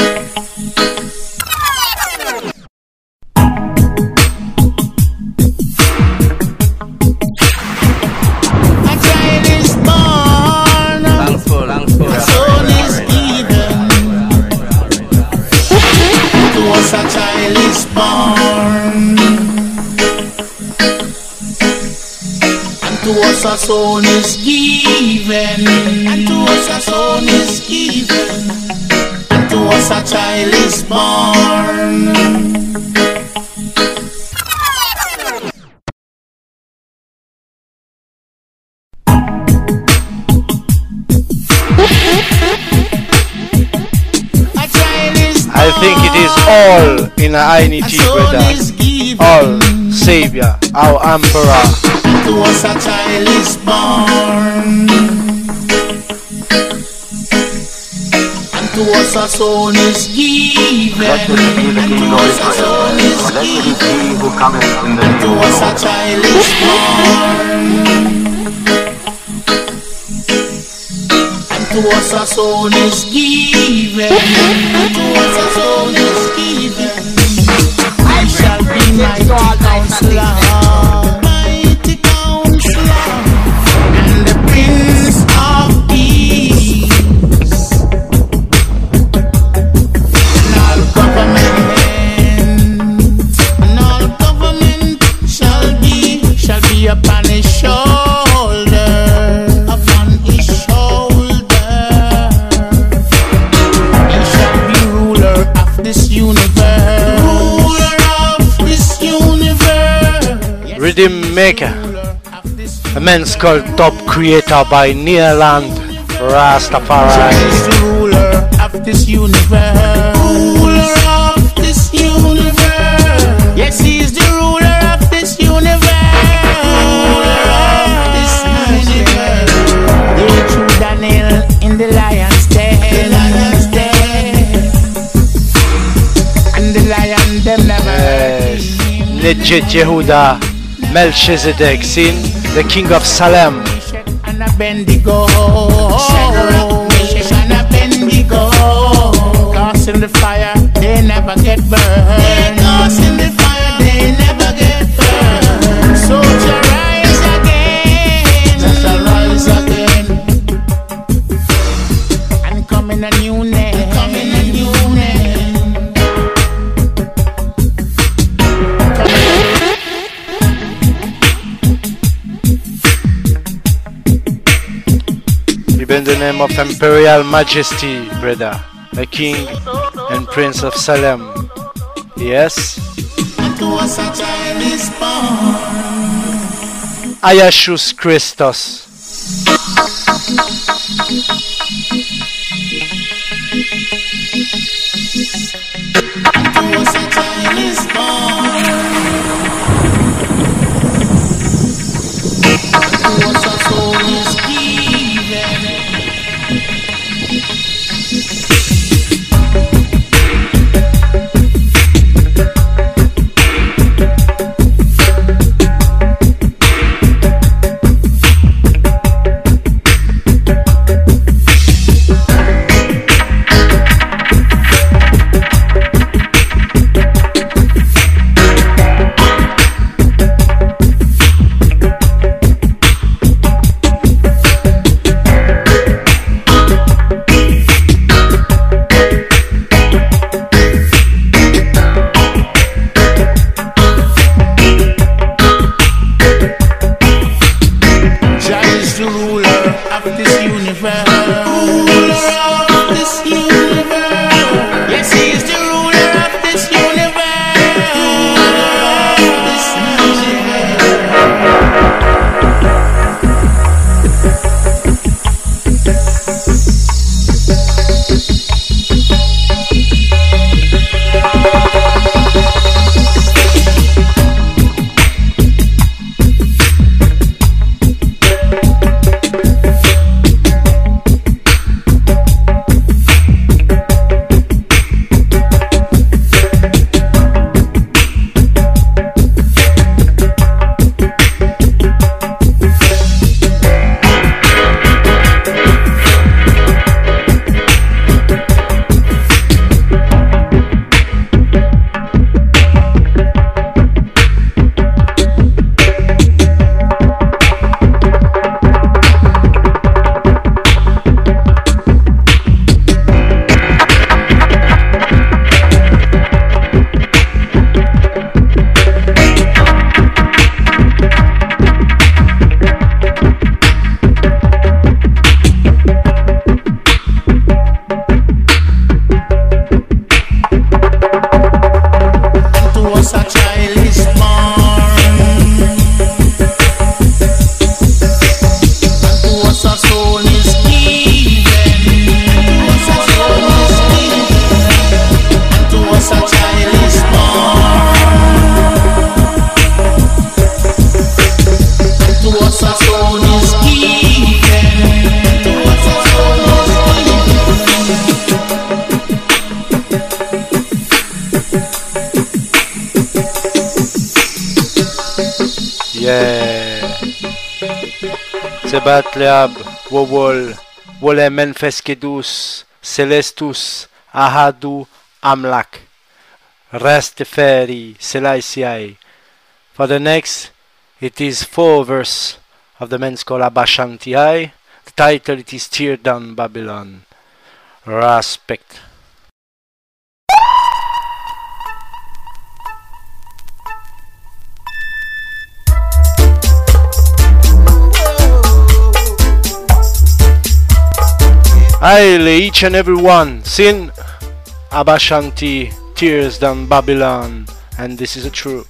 A child is born, a son is given, to us a child is born. To us a son is given, and to us a son is given, and to us a child is born. A child is born. I think it is all in Ainiti, brother. All Savior, our Emperor. To us a child is born, and to us a son is given, Blessed be the and King to of us a son Israel. is Blessed is given, he who cometh in the and name to of the us a Lord. child is born, and to us a son is given, and to us a son is given. I shall be mighty counselor, mighty counselor, and the Prince of Peace. And all government shall be upon his shoulder, upon his shoulder. He shall be ruler of this universe, ruler of this universe. Rhythm Maker, Ruler of this a man's called Top Creator by Nearland Rastafari. He's the ruler of this universe. Ruler of this universe. Yes, he's the ruler of this universe. Ruler of this universe. They threw Daniel in the lion's den. The lion's den. And the lion them never heard him. Nedjet Yehuda Melchizedek, sin the King of Salem. Meshach and Abednego. Meshach and Abednego. Cast in the fire, they never get burned. Cast in the fire, they never get burned. So shall rise again. Shall rise again. And come in a new name. Come in a new name. In the name of Imperial Majesty, brother, the King and Prince of Salem. Yes, To us a child is born. Iesous Christos. To us a child is born. To us a soul is given. Sebat Leab, Wowol, Wolem Menfeskedus, Celestus, Ahadu, Amlak, Rasteferi, Selassie. For the next, it is 4 verse of the men's called Abashanti. The title it is Tear Down Babylon. Respect. Hail each and every one, sin Abashanti, tears down Babylon, and this is a true.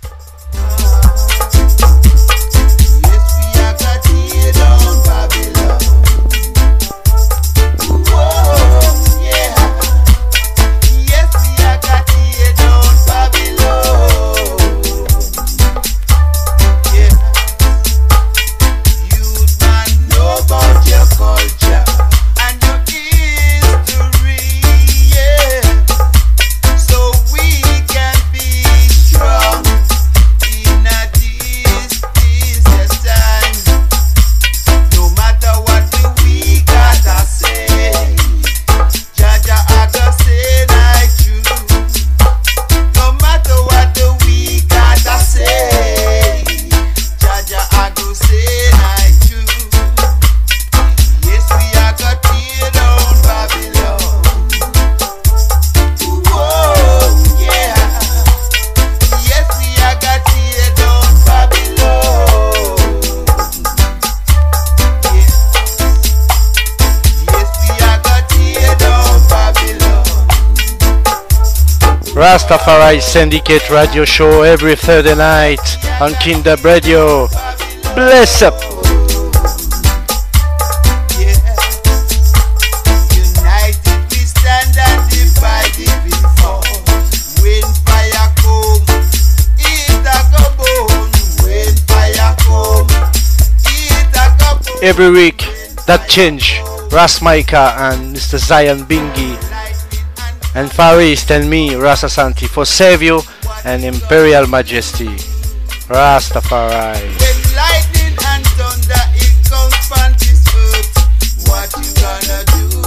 Rastafari Syndicate Radio Show every Thursday night on Kindab Radio. Bless up! United we stand and divided we fall. When fire come, it a go burn. When fire come, it a go burn. Every week, that change. Ras Maika and Mr. Zion Bingi and Far East and me, Rasa Santi, for Savior and Imperial Majesty. Rastafari. When lightning and thunder it comes from this earth, what you gonna do?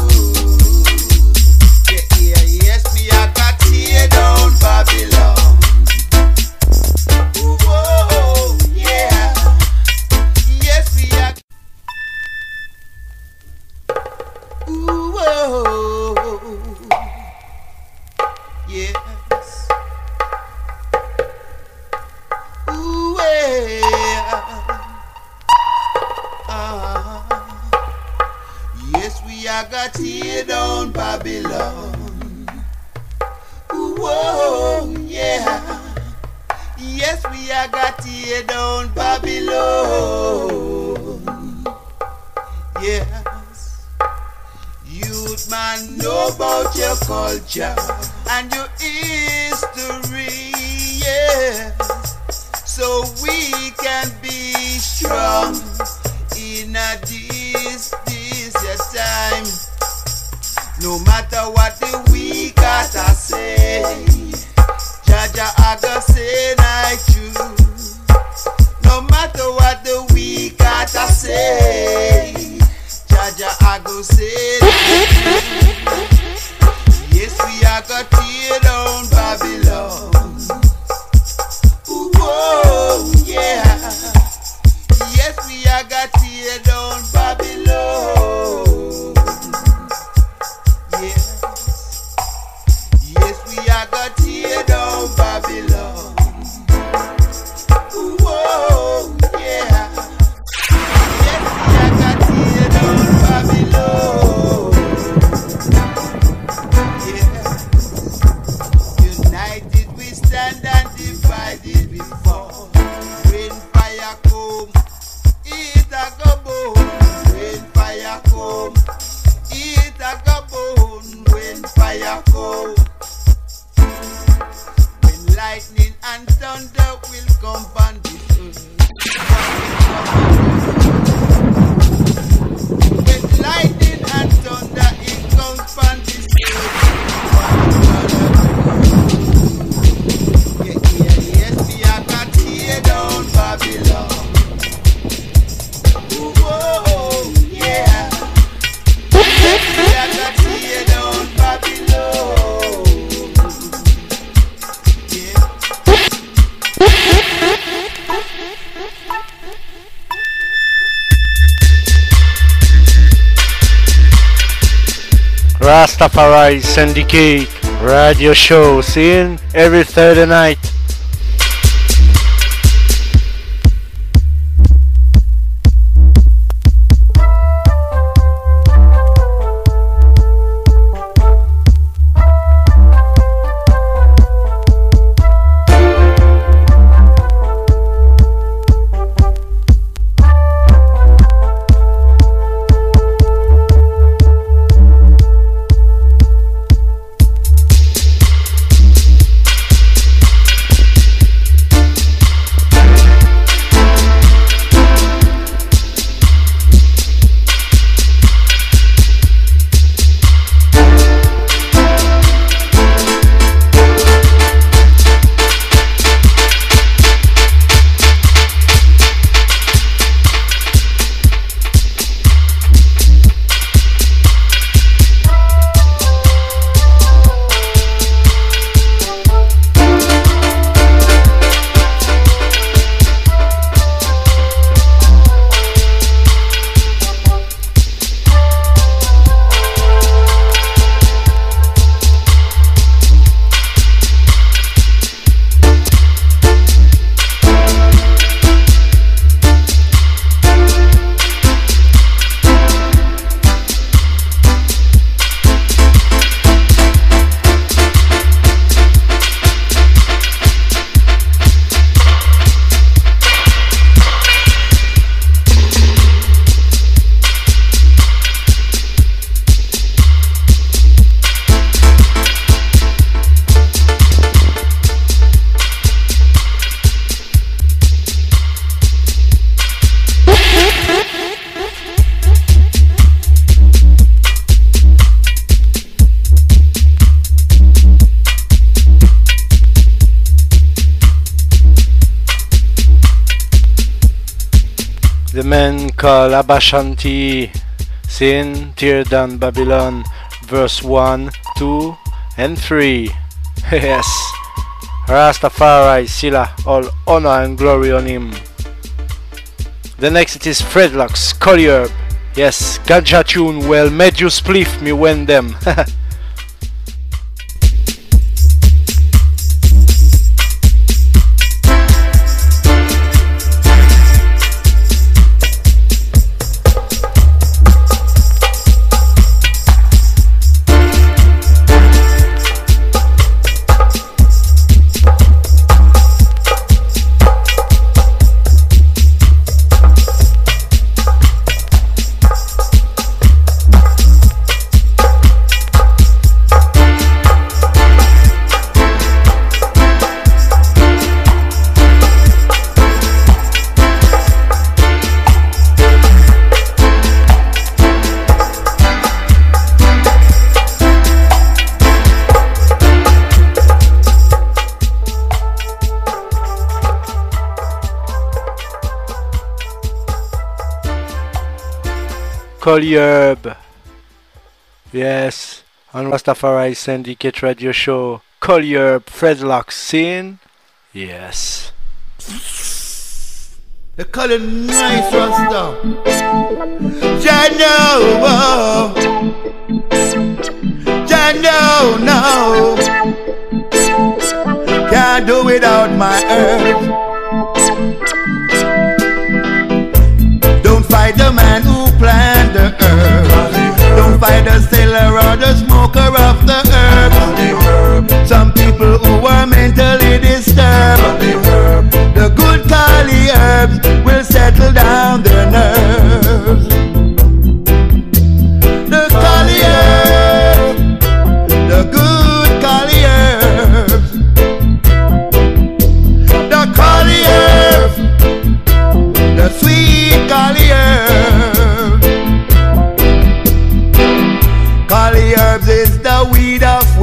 Yeah, yes, me I got tear down Babylon. Whoa, yeah. Yes, we are. Whoa. Yes. Ooh, yes, we are got tear down Babylon. Ooh, whoa, yeah. Yes, we are got tear down Babylon. Yes. Youth man, know about your culture and your history, yes, so we can be strong in a this your time. No matter what the weak gotta say, Jaja I gotta say I choose. No matter what the weak gotta say, Jaja I go say yes, we are got tear down Babylon. Ooh, whoa, yeah. Yes, we are got tear down Babylon. Yes. Yes, we are got tear down Babylon. Ooh, whoa, yeah. Yes, we are got tear down Babylon. United we stand and divided we fall. When fire come, it a go burn. Rastafari Syndicate radio show, seeing every Thursday night. The men called Abashanti Sin, Tear Down Babylon, verse 1, 2, and 3. Yes, Rastafari, Silla, all honor and glory on him. The next it is Fredlocks, Collier. Yes, Ganja tune, well, made you spliff me when them. Collier, yes, on Rastafari Syndicate radio show. Collier, Fredlocks, Sin, yes. They call it nice Rasta. Jano, Jano, no. Can't do without my earth. Don't fight the man who planted the earth. Don't fight the sailor or the smoker of the earth. Some people who are mentally disturbed. The good Kali herbs will settle down their nerves. The Kali herbs, the good Kali herbs. The Kali herbs, the sweet Kali herbs. Kali herbs is the weed of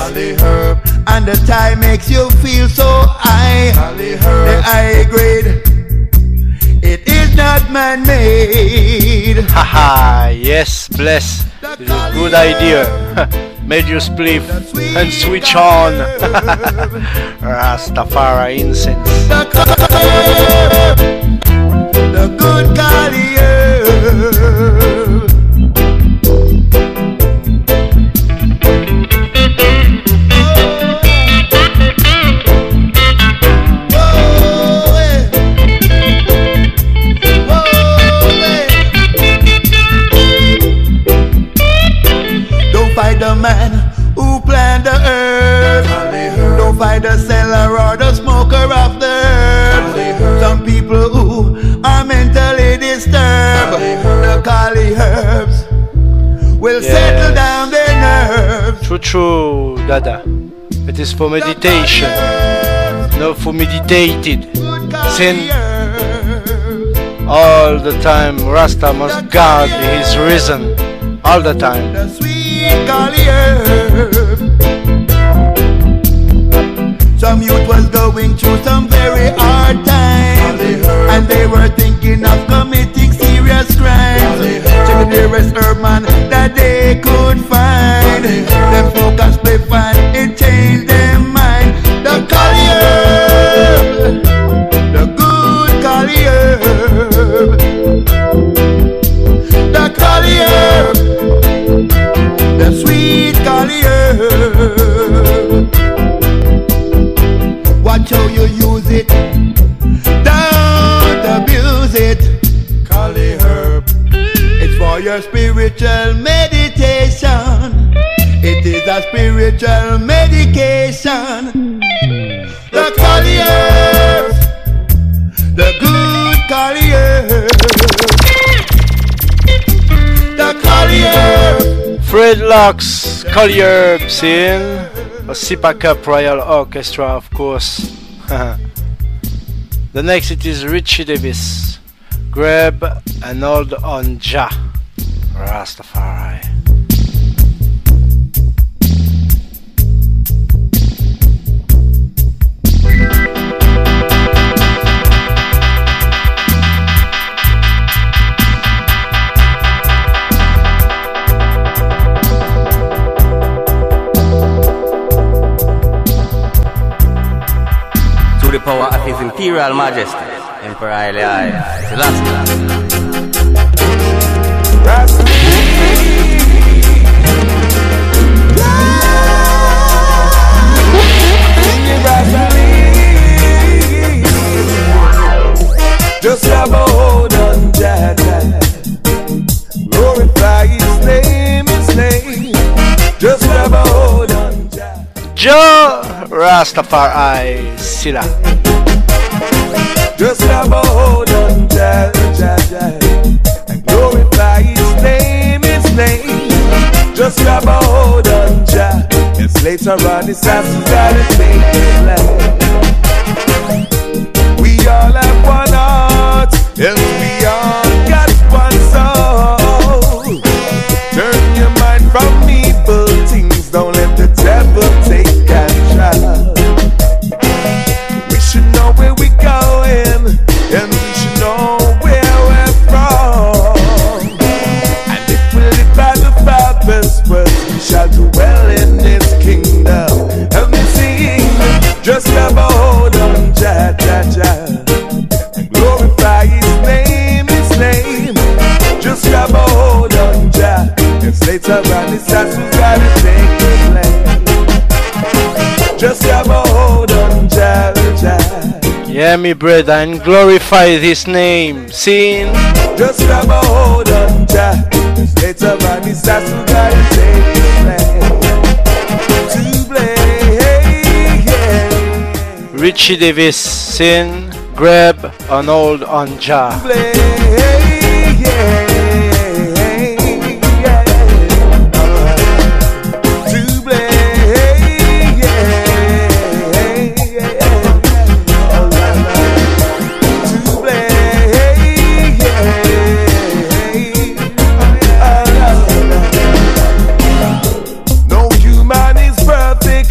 Cali herb, and the Thai makes you feel so high. Cali herb, the high grade, it is not man-made. Haha, yes, bless. It's a good idea. Made you spliff and switch on. Rastafari incense. The good Cali herb. Fight the man who planned the earth. Don't fight the seller or the smoker of the earth. Some people who are mentally disturbed, the Cali herbs will settle down their nerves. True, true, Dada. It is for meditation, not for meditated. Sin all the time. Rasta must guard his reason all the time. Cali herb. Some youth was going through some very hard times, and they were thinking of committing serious crimes. Check the nearest herb man that they could find. Them focus play fine, it changed their mind. The Cali herb, the good Cali herb, the Cali herb, the sweet Cali herb. Watch how you use it, don't abuse it. Cali herb, it's for your spiritual meditation. It is a spiritual medication. The Cali herb, the good Cali herb, the Cali herb. Fred Locks, Cali herbs in a Sipa Cup Royal Orchestra, of course. The next it is Richie Davis, Grab and Hold on Jah, Rastafari. The power of His Imperial Majesty, Emperor Haile Selassie. Just grab a hold on Jah, glorify His name, His name. Just grab a hold on Jah. Jah Rastafari Silla. Just grab a hold on Jah, and glorify His name, His name. Just grab a hold on Jah. Yes, later on this house is gotta take His land. We all have one heart, and we all got one soul. Turn your mind from evil things, don't let the devil take control. We should know where we're going, and we should know where we're from. And if we live by the Father's words, we shall dwell in His kingdom. Help me sing, just grab a hold on Jah, and glorify His name, His name. Just grab a hold on Jah. It's later on this house we gotta take His land. Just grab a hold on Jah. Yeah, me brother, and glorify His name. Sing. Just grab a hold on Jah. It's later on this house we gotta take His land. To play, Richie Davis, sing. Grab and hold on Jah. No human is perfect.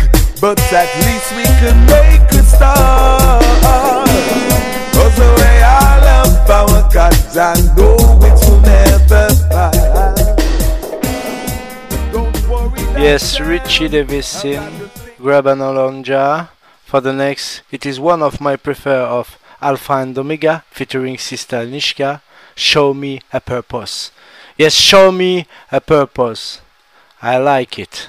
but at least we could make a start. Cause the way I love our gods, I know it will never fall. Don't worry. Yes, Richie Davidson, Grab an Olonja. For the next, it is one of my prefer of Alpha and Omega, featuring Sister Nishka, Show Me a Purpose. Yes, show me a purpose. I like it.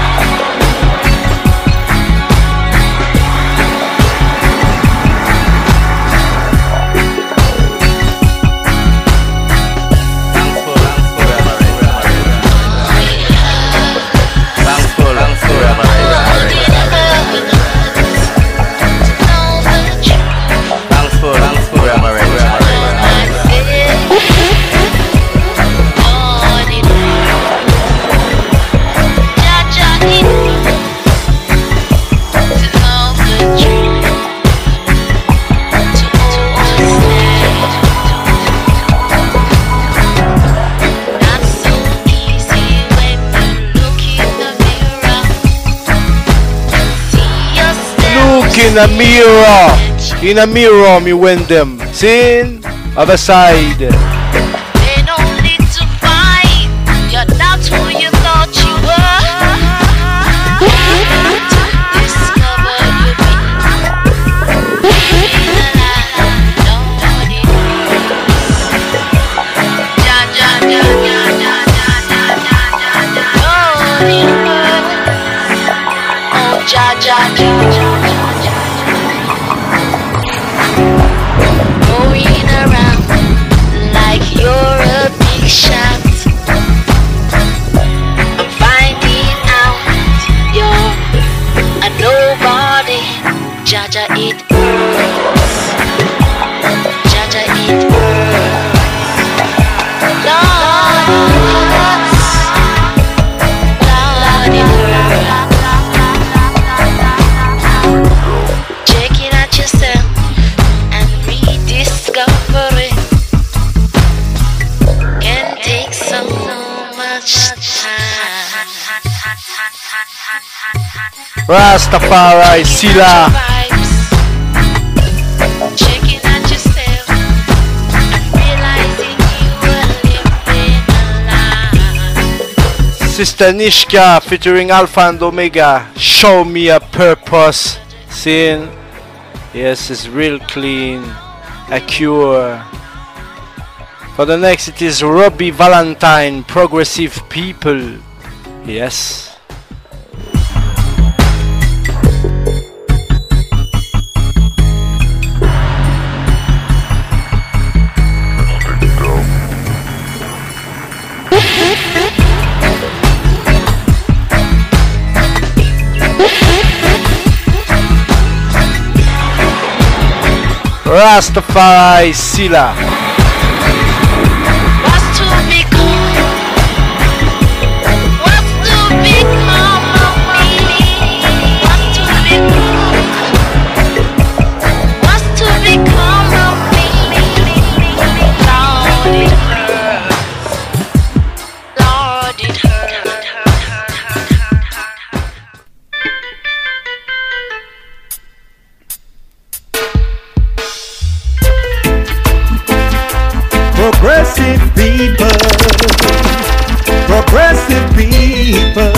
In a mirror, me win them. Sin, other side. They don't need to fight. You're not who you thought you were. Discover you going around like you're a big shot. I'm finding out you're a nobody. Jaja, it hurts. Jaja, it hurts. Lord, it hurts. Checking out yourself and rediscovery can take so much time. Rastafari, Sila. Checking out yourself and realizing you were living a lie. Sister Nishka featuring Alpha and Omega. Show me a purpose. Sin. Yes, it's real clean. A cure. For the next, it is Robbie Valentine, Progressive People. Yes. Rastafari, Sila. What's to become? What's to become of me? What's to become? What's to become of me? Lord, it hurts. Lord, it hurts. Progressive people, progressive people.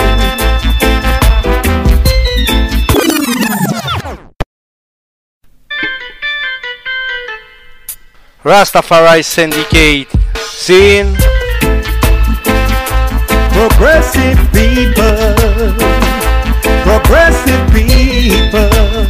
Rastafari Syndicate. Sin. Progressive people, progressive people.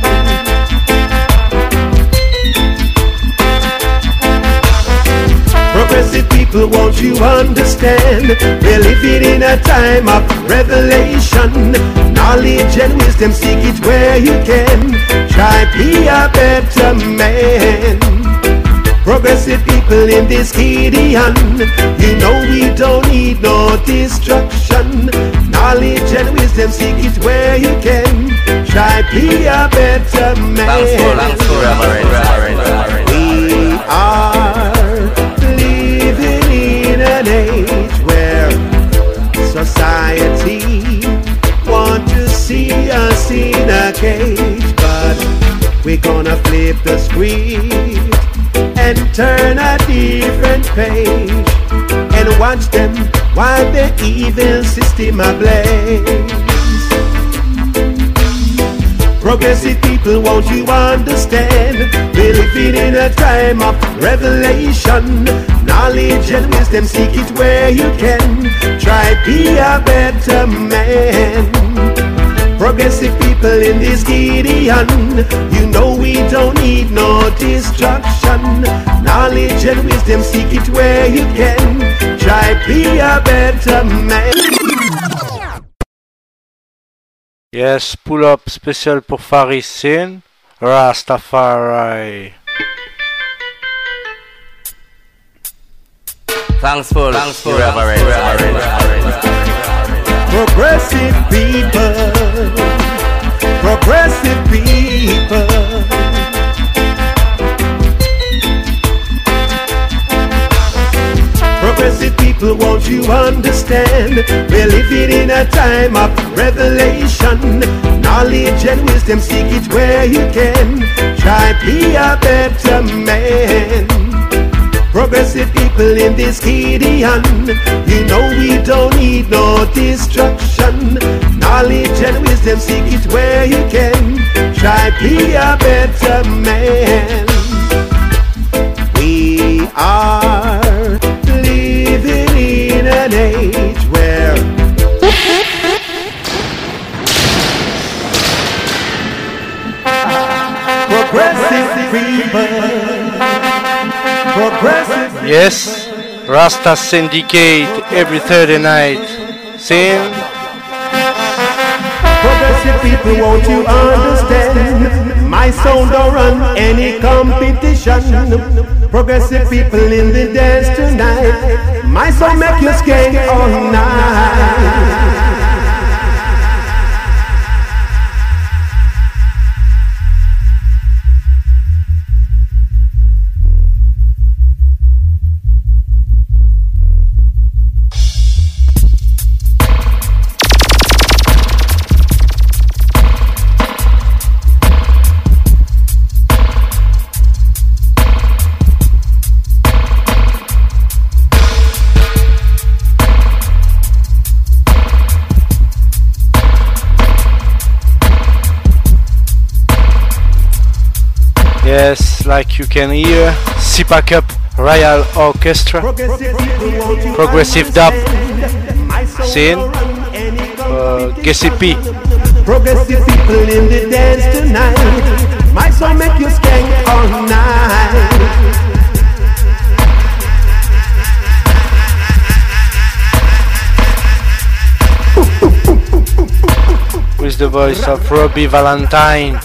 Progressive people, won't you understand? We're living in a time of revelation. Knowledge and wisdom, seek it where you can. Try be a better man. Progressive people in this Gideon, you know we don't need no destruction. Knowledge and wisdom, seek it where you can. Try be a better man. We are living in an age where society want to see us us in a cage, but we're gonna flip the script and turn a different page and watch them while the evil system ablaze. Progressive people, won't you understand? We're living in a time of revelation. Knowledge and wisdom, seek it where you can. Try be a better man. Progressive people in this Gideon, you know we don't need no destruction. Knowledge and wisdom, seek it where you can. Try be a better man. Yes, pull up spécial pour Faris Sin, Rastafari. Thanks for Progressive people, progressive people. Progressive people, won't you understand? We're living in a time of revelation. Knowledge and wisdom, seek it where you can. Try be a better man. Progressive people in this Gideon, you know we don't need no destruction. Knowledge and wisdom, seek it where you can. Try be a better man. We are living in an age where progressive people. Yes, Rasta Syndicate every Thursday night. Sin. Progressive people, won't you understand? My sound don't run any competition. Progressive people in the dance tonight. My sound make you skank all night. Yes, like you can hear, Sipak Up Royal Orchestra, Progressive Dub, Sin, GCP. Progressive people in the dance tonight. My song make you skank all night. With the voice of Robbie Valentine.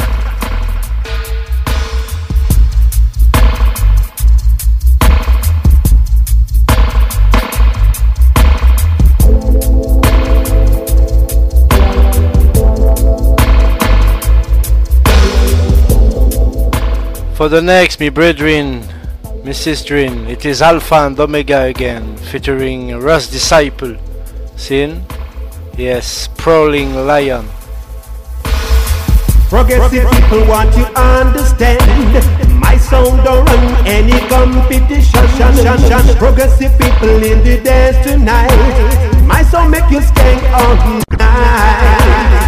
For the next, me brethren, me sisterin, it is Alpha and Omega again, featuring Russ Disciple. Sin? Yes, Prowling Lion. Progressive people, want you understand? My sound don't run any competition. Progressive people in the dance tonight. My sound make you skank all night.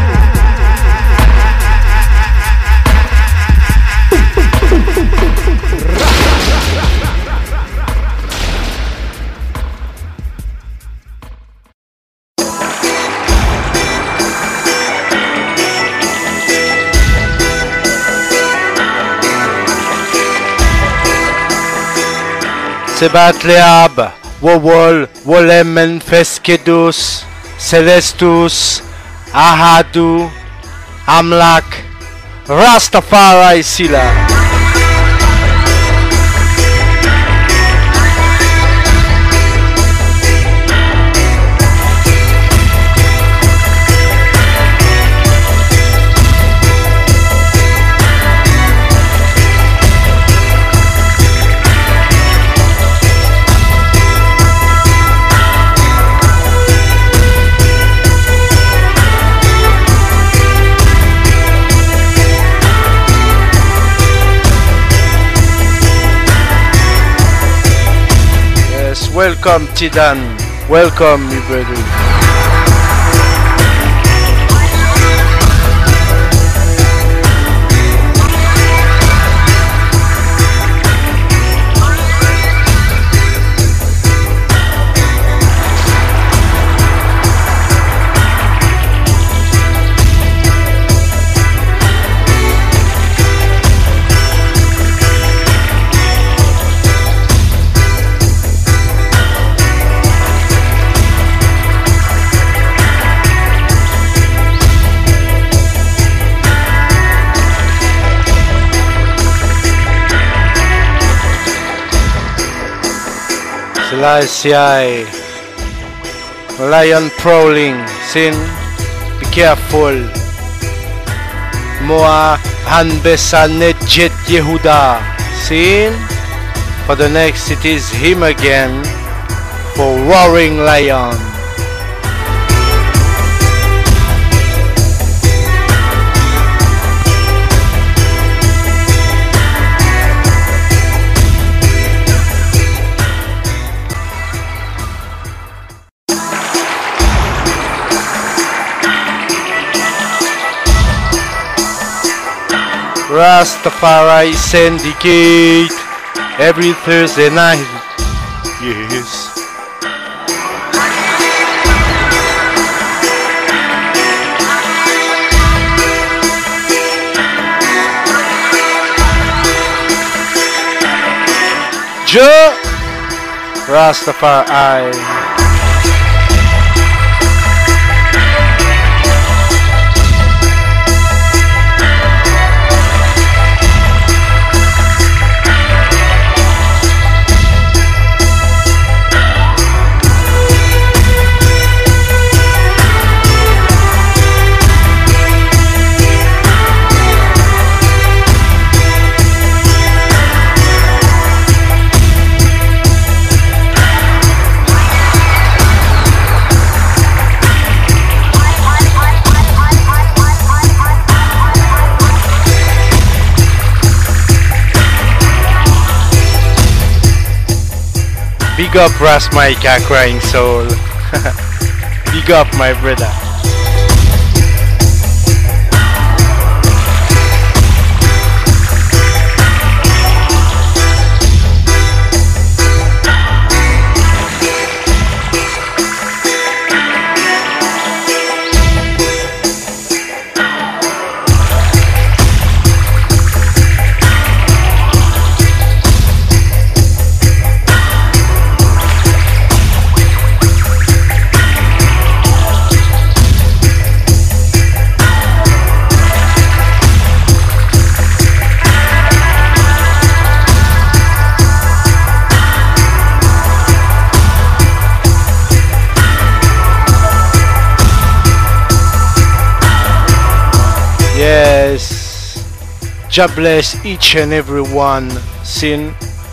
Sebat Leab, Wowol, Wolem Feskedus, Celestus, Ahadu, Amlak, Rastafari Sila. welcome Tidan. Welcome, my brother. Selassie, lion prowling, sin, be careful. Moa Hanbesa Nedjet Yehuda, sin. For the next it is him again for Roaring Lion. Rastafari Syndicate every Thursday night. Yes. Joe Rastafari. Big up Ras Micah, Crying Soul. Big up my brother. Yes, God bless each and every one. Sin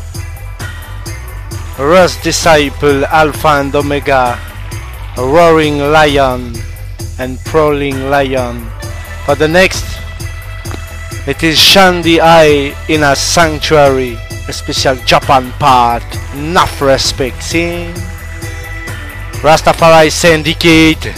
Ras Disciple, Alpha and Omega, Roaring Lion and Prowling Lion. For the next, it is Shandy I in a Sanctuary, a special Japan part. Enough respect, sin Rastafari Syndicate.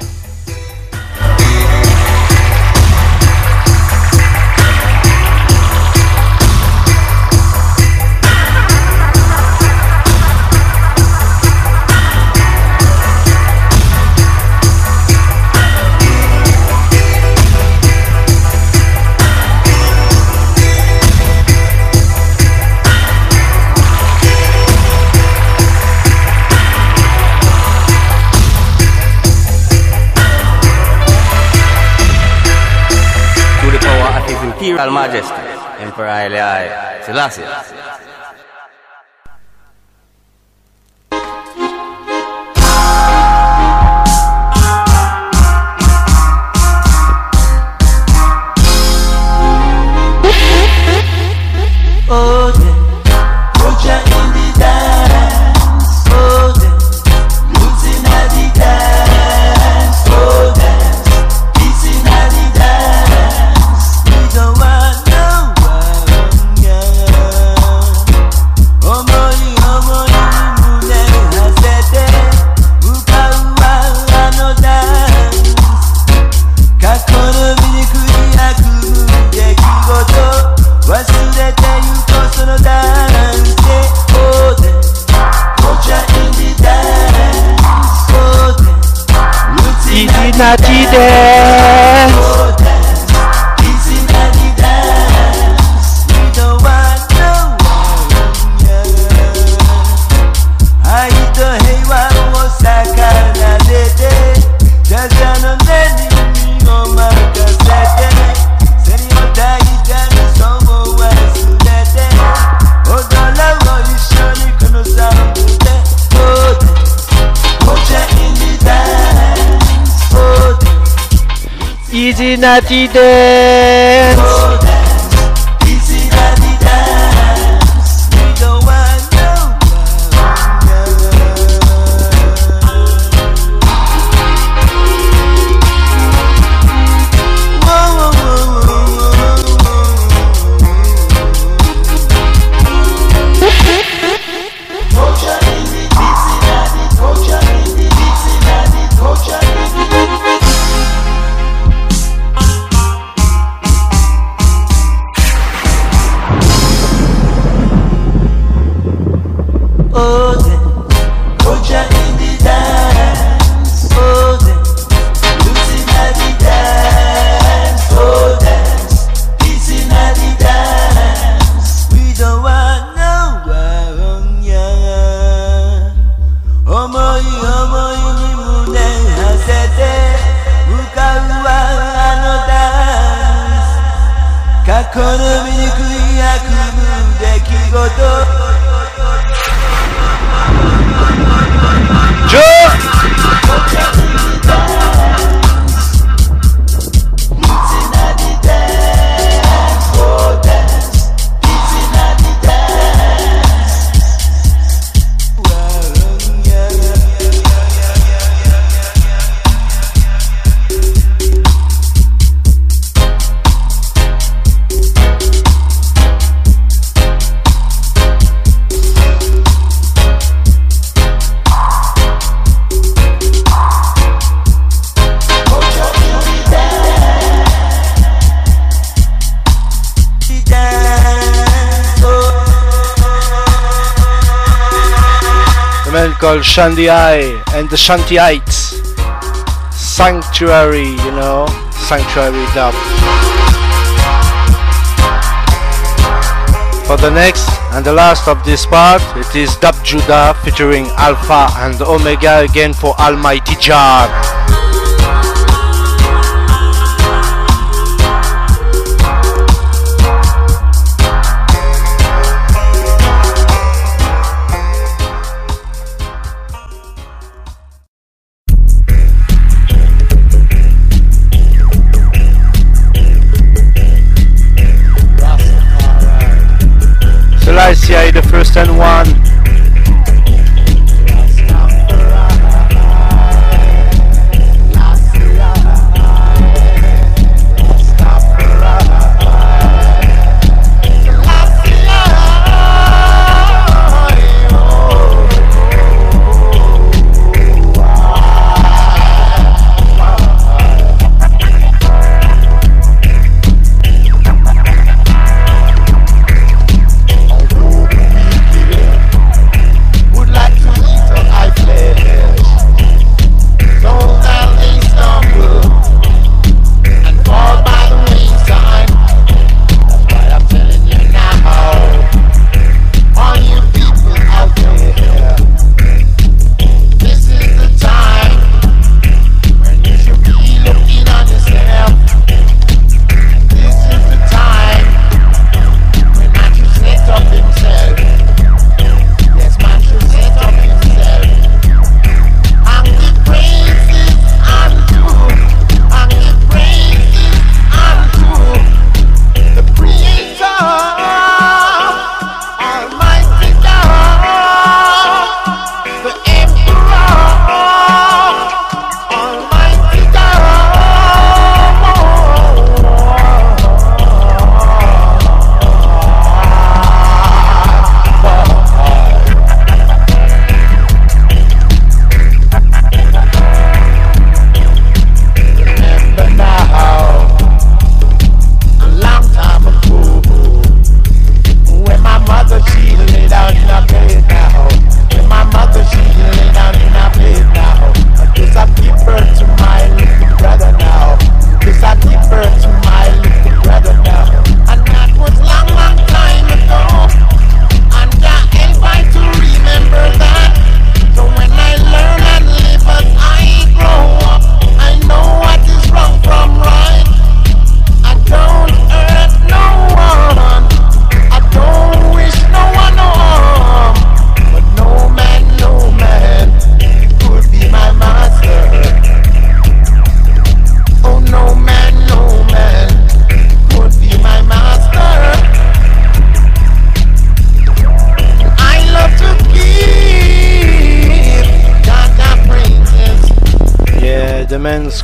Imperial Majesty, Emperor Haile Selassie. Oh, yeah, put ya in the dance. Oh, yeah, losing at the dance. Oh, dance, kissing at the dance. We don't want no one, yeah. dance. Easy Natty dance. Easy Natty dance. We don't want no Called Shandy Eye and the Shantyites. Sanctuary, you know, Sanctuary dub. For the next and the last of this part, it is Dub Judah featuring Alpha and Omega again for Almighty Jah. Selassie, the first and one.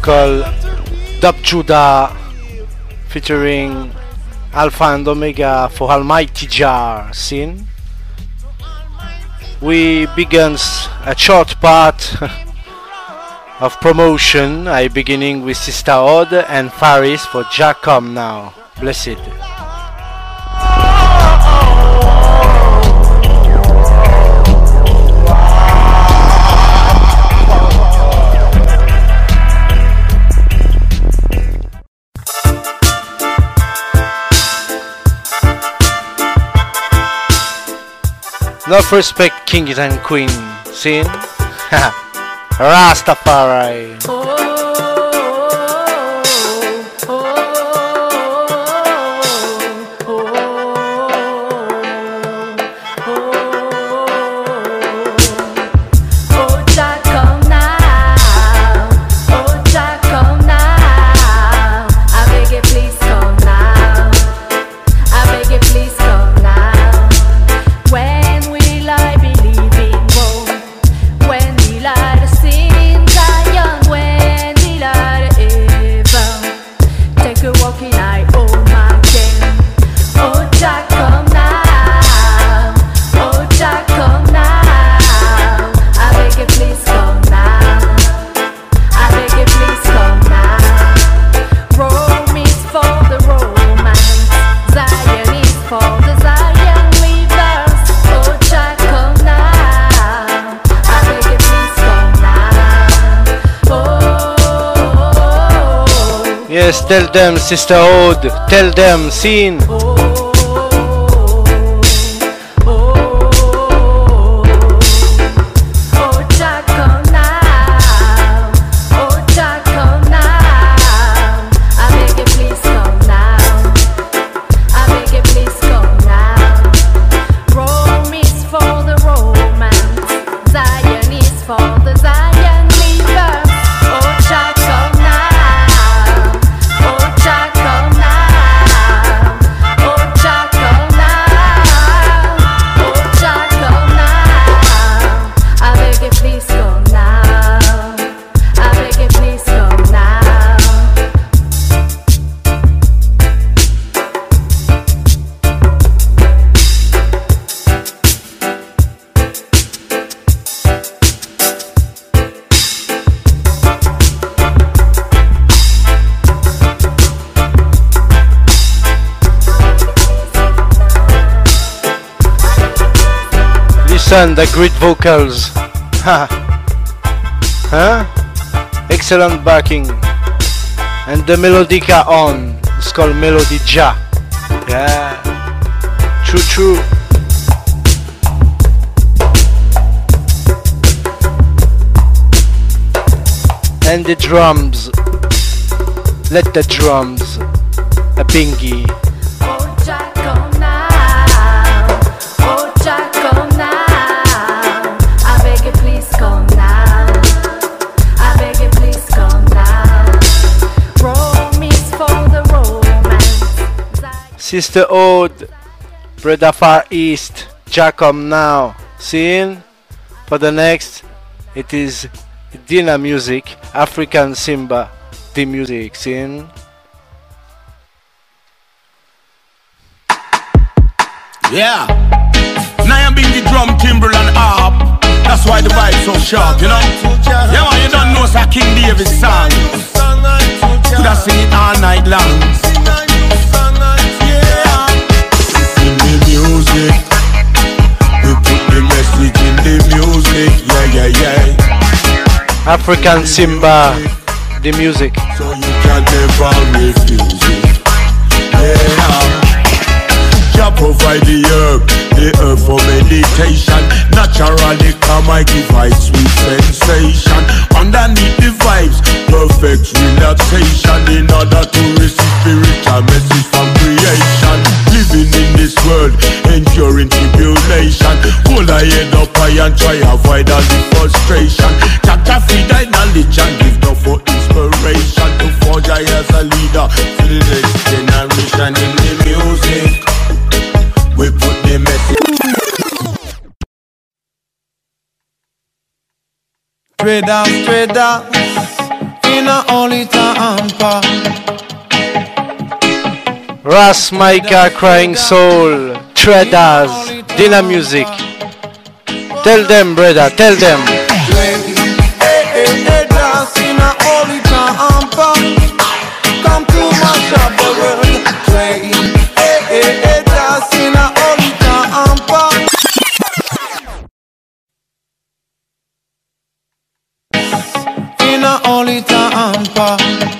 called Dub Judah featuring Alpha and Omega for Almighty Jah scene. We began a short part of promotion, beginning with Sister Ode and Faris for Jah Come Now. Blessed. Enough respect, kings and queens. Sin. Rastafari. Yes, tell them, Sister Ode, tell them, Sin. The great vocals. Huh? Excellent backing. And the melodica on. It's called Melody Jah. Yeah. True, true. And the drums. Let the drums. A bingy. Sister Ode, Brother Far East, Jah Come Now. Seeing? For the next, it is Dina Music, African Simba, the music. Seeing? Yeah. Now I'm being the drum, timbre and harp. That's why the vibe's so sharp, you know? Yeah, man, you don't know it's a King David song. Could I sing it all night long? Music. We put the message in the music, yeah, yeah, yeah. African Simba, the music. So you can never refuse it, yeah. Jah provide the herb for meditation. Naturally come I give I sweet sensation. Underneath the vibes, perfect relaxation. In order to receive spiritual message from creation. Living in this world, enduring tribulation. Hold I head up high and try avoid all the frustration. Jah feed thy knowledge and give them for inspiration. To forge I as a leader for the next generation. In the music we put the message. Straight down, in a holy tamper. Ras Micah, Crying Soul, Traders, Dina Music. Tell them, brother, tell them. Dance in a holy tamper. Come to mash up the world. Dance in a holy tamper. In a holy tamper.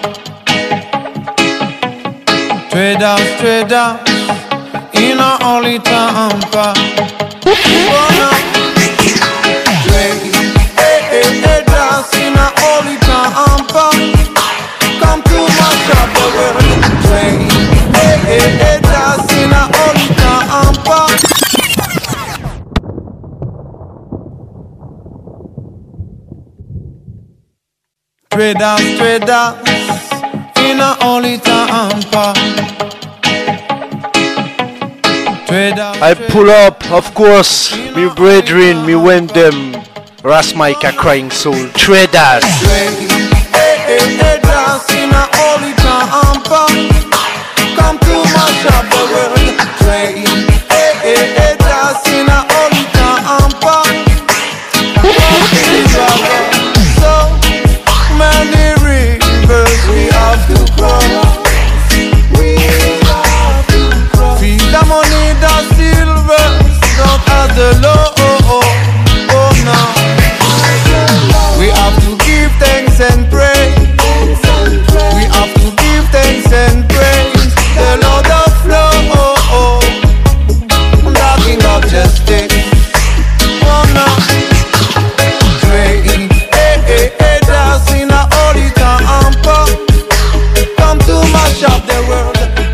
Traders, traders, in a holy tamper. Dance in a holy tamper. Come to mash up the world. Dance in a holy tamper. Traders, traders, in a holy tamper. I pull up, of course, me brethren, me went them. Ras Micah, Crying Soul, Traders. Dance in a holy tamper. Come to mash up the world. Dance in a holy tamper. So many rivers we have to cross. Feed the money, the silver, not as the law. Oh no. We have to give thanks and praise. We have to give thanks and praise the Lord of flow, the King of justice. Oh no. Dance in a holy tamper. Come to mash up the world.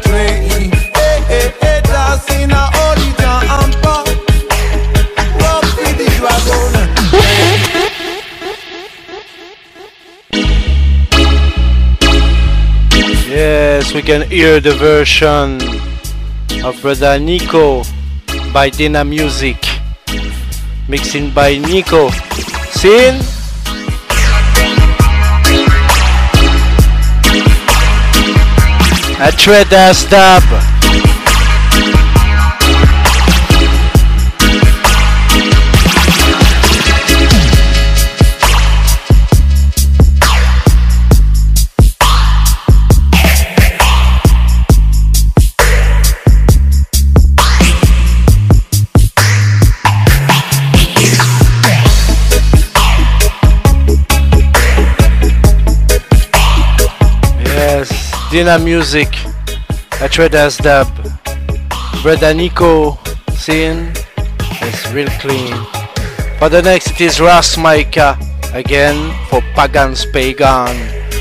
Dance in a holy tamper. Rock with the dragon. Yes, we can hear the version of Brother Nico by Dina Music, mixing by Nico. Sin? A Traders dub. Dina Music, a Traders dub. Brother Nico, Sin, it's real clean. For the next it is Ras Micah, again for Pagan's Pagan.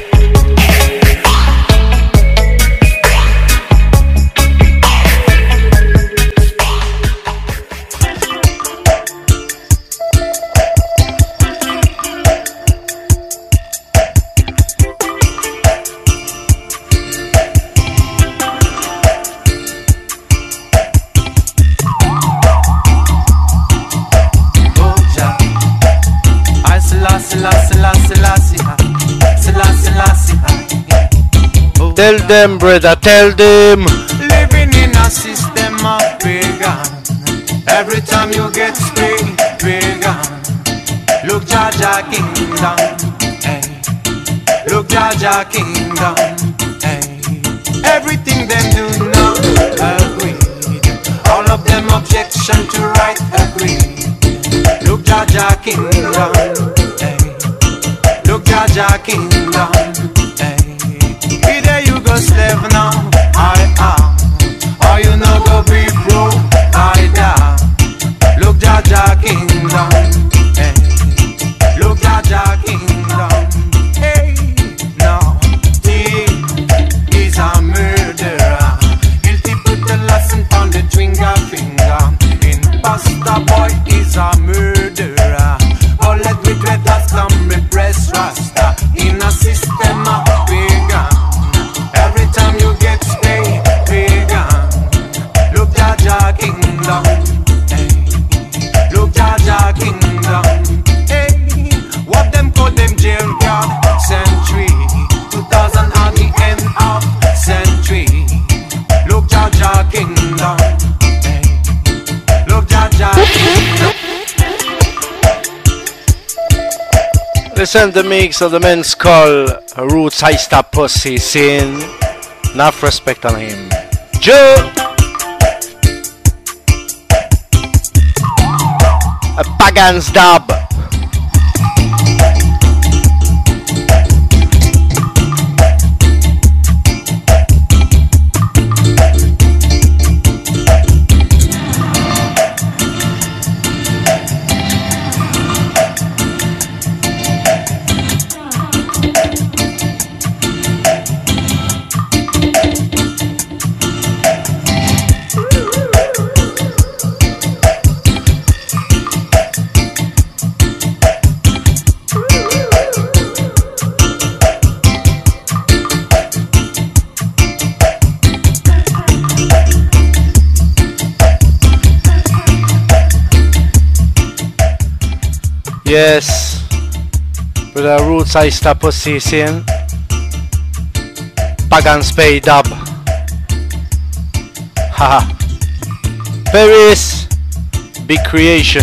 Tell them, brother, tell them. Living in a system of pagan. Every time you get straight, pagan. Look, Jaja Kingdom. Hey. Look, Jaja Kingdom. Hey. Everything them do not agree. All of them objection to right agree. Look, Jaja Kingdom. Hey. Look, Jaja Kingdom. Slave now, I am. Or you know go be pro, I die. Look Jaja Kingdom, hey. Look Jaja Kingdom, hey. No, he is a murderer. Guilty put the lesson on the finger. Imposter boy is a murderer. All let regret has come repress Rasta in a system send the mix of the men's call Roots High Star Pussy Sin. Enough respect on him. Joe! A Pagan's dub. Yes, with the Roots I stop position. Pagan Spade dub. Haha. Paris, big creation.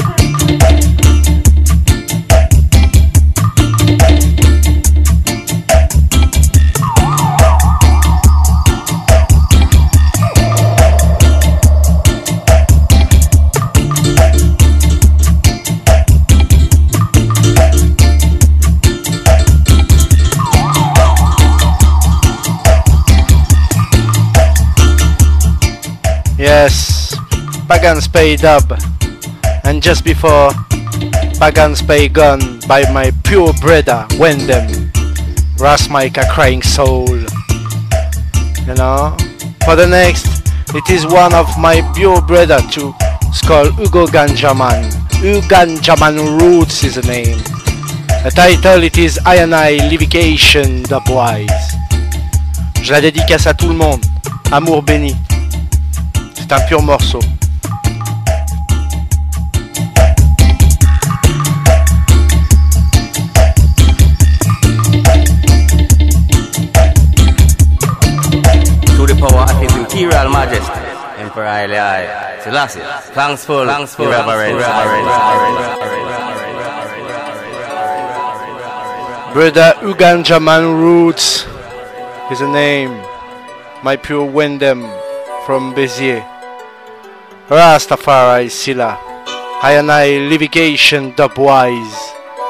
Yes, Pagan Spade dub, and just before Pagan Spade gone by my pure brother Wendem, Ras Micah Crying Soul. You know, for the next, it is one of my pure brother too. It's called Ugo Ganjaman. Uganjaman Roots is the name. The title it is I and I Livication Dubwise. Je la dédicace à tout le monde. Amour béni. C'est un pur morceau. To the power of His Imperial Majesty, Emperor Haile Selassie, thankful, irreverent. Brother Uganjaman Roots is the name. My pure Wendem from Béziers. Rastafari Silla. I and I Livication Dubwise.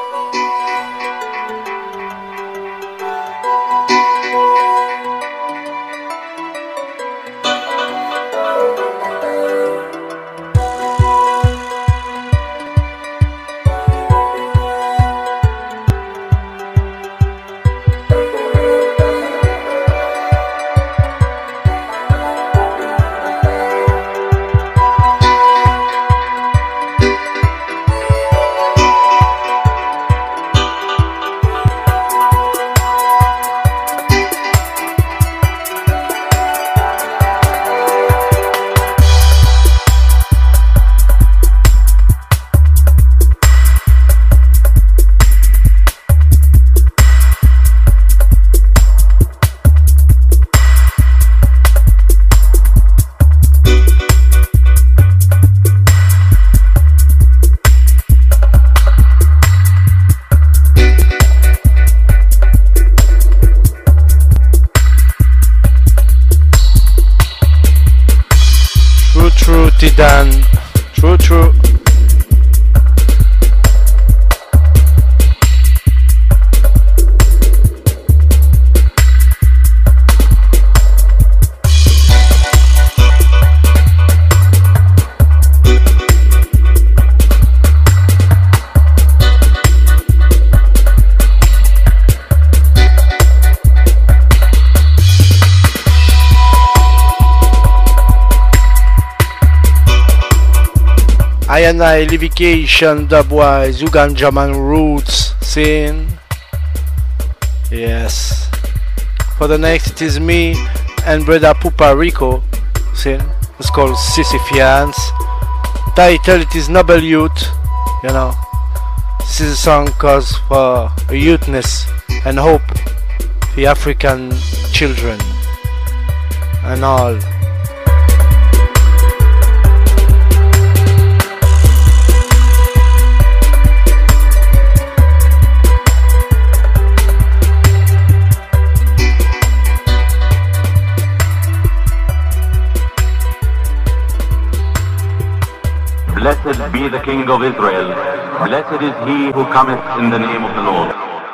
True, Tidan. True. I and I Livication Dubwise Uganjaman Roots scene. Yes. For the next it is me and brother Pupa Rico scene. It's called Sisypheans. Title it is Noble Youth. You know. This is a song cause for youthness and hope for the African children and all. Blessed be the King of Israel. Blessed is he who cometh in the name of the Lord.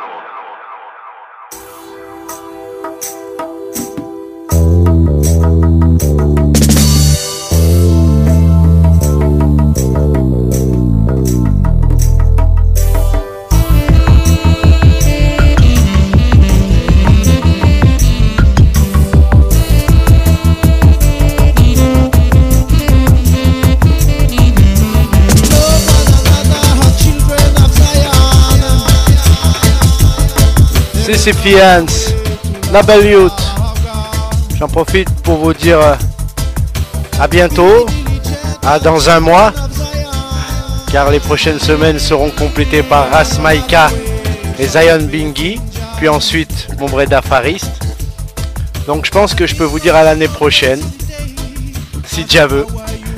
Fians, Noble Youth. J'en profite pour vous dire à bientôt, à dans un mois, car les prochaines semaines seront complétées par Ras Maika et Zion Bingi, puis ensuite mon Breda Farist. Donc je pense que je peux vous dire à l'année prochaine, si Dieu veut.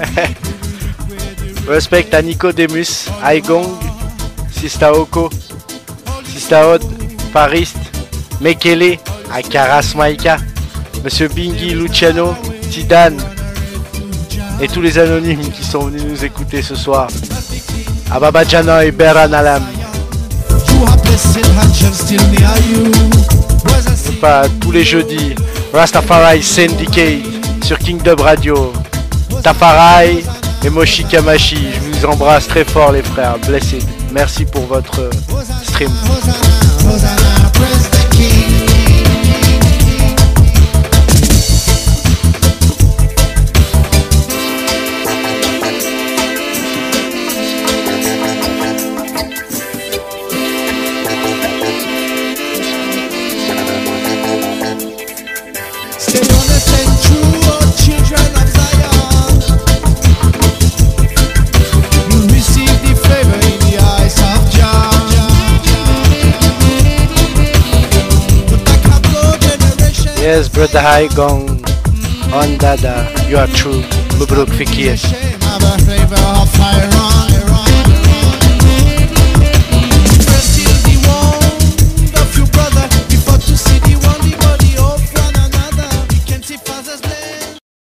Respect à Nicodemus, Aigong, Sista Oko, Sista Od, Farist, Mekele, Akaras Maika, Monsieur Bingi, Luciano, Tidane et tous les anonymes qui sont venus nous écouter ce soir. Ababa Jana et Beran Alam. Pas tous les jeudis, Rastafari Syndicate sur King Dub Radio. Tafarai et Moshi Kamashi, je vous embrasse très fort les frères. Blessed. Merci pour votre stream. Yes, brother High Gong, on Dada, you are true. Mubruk Fikir.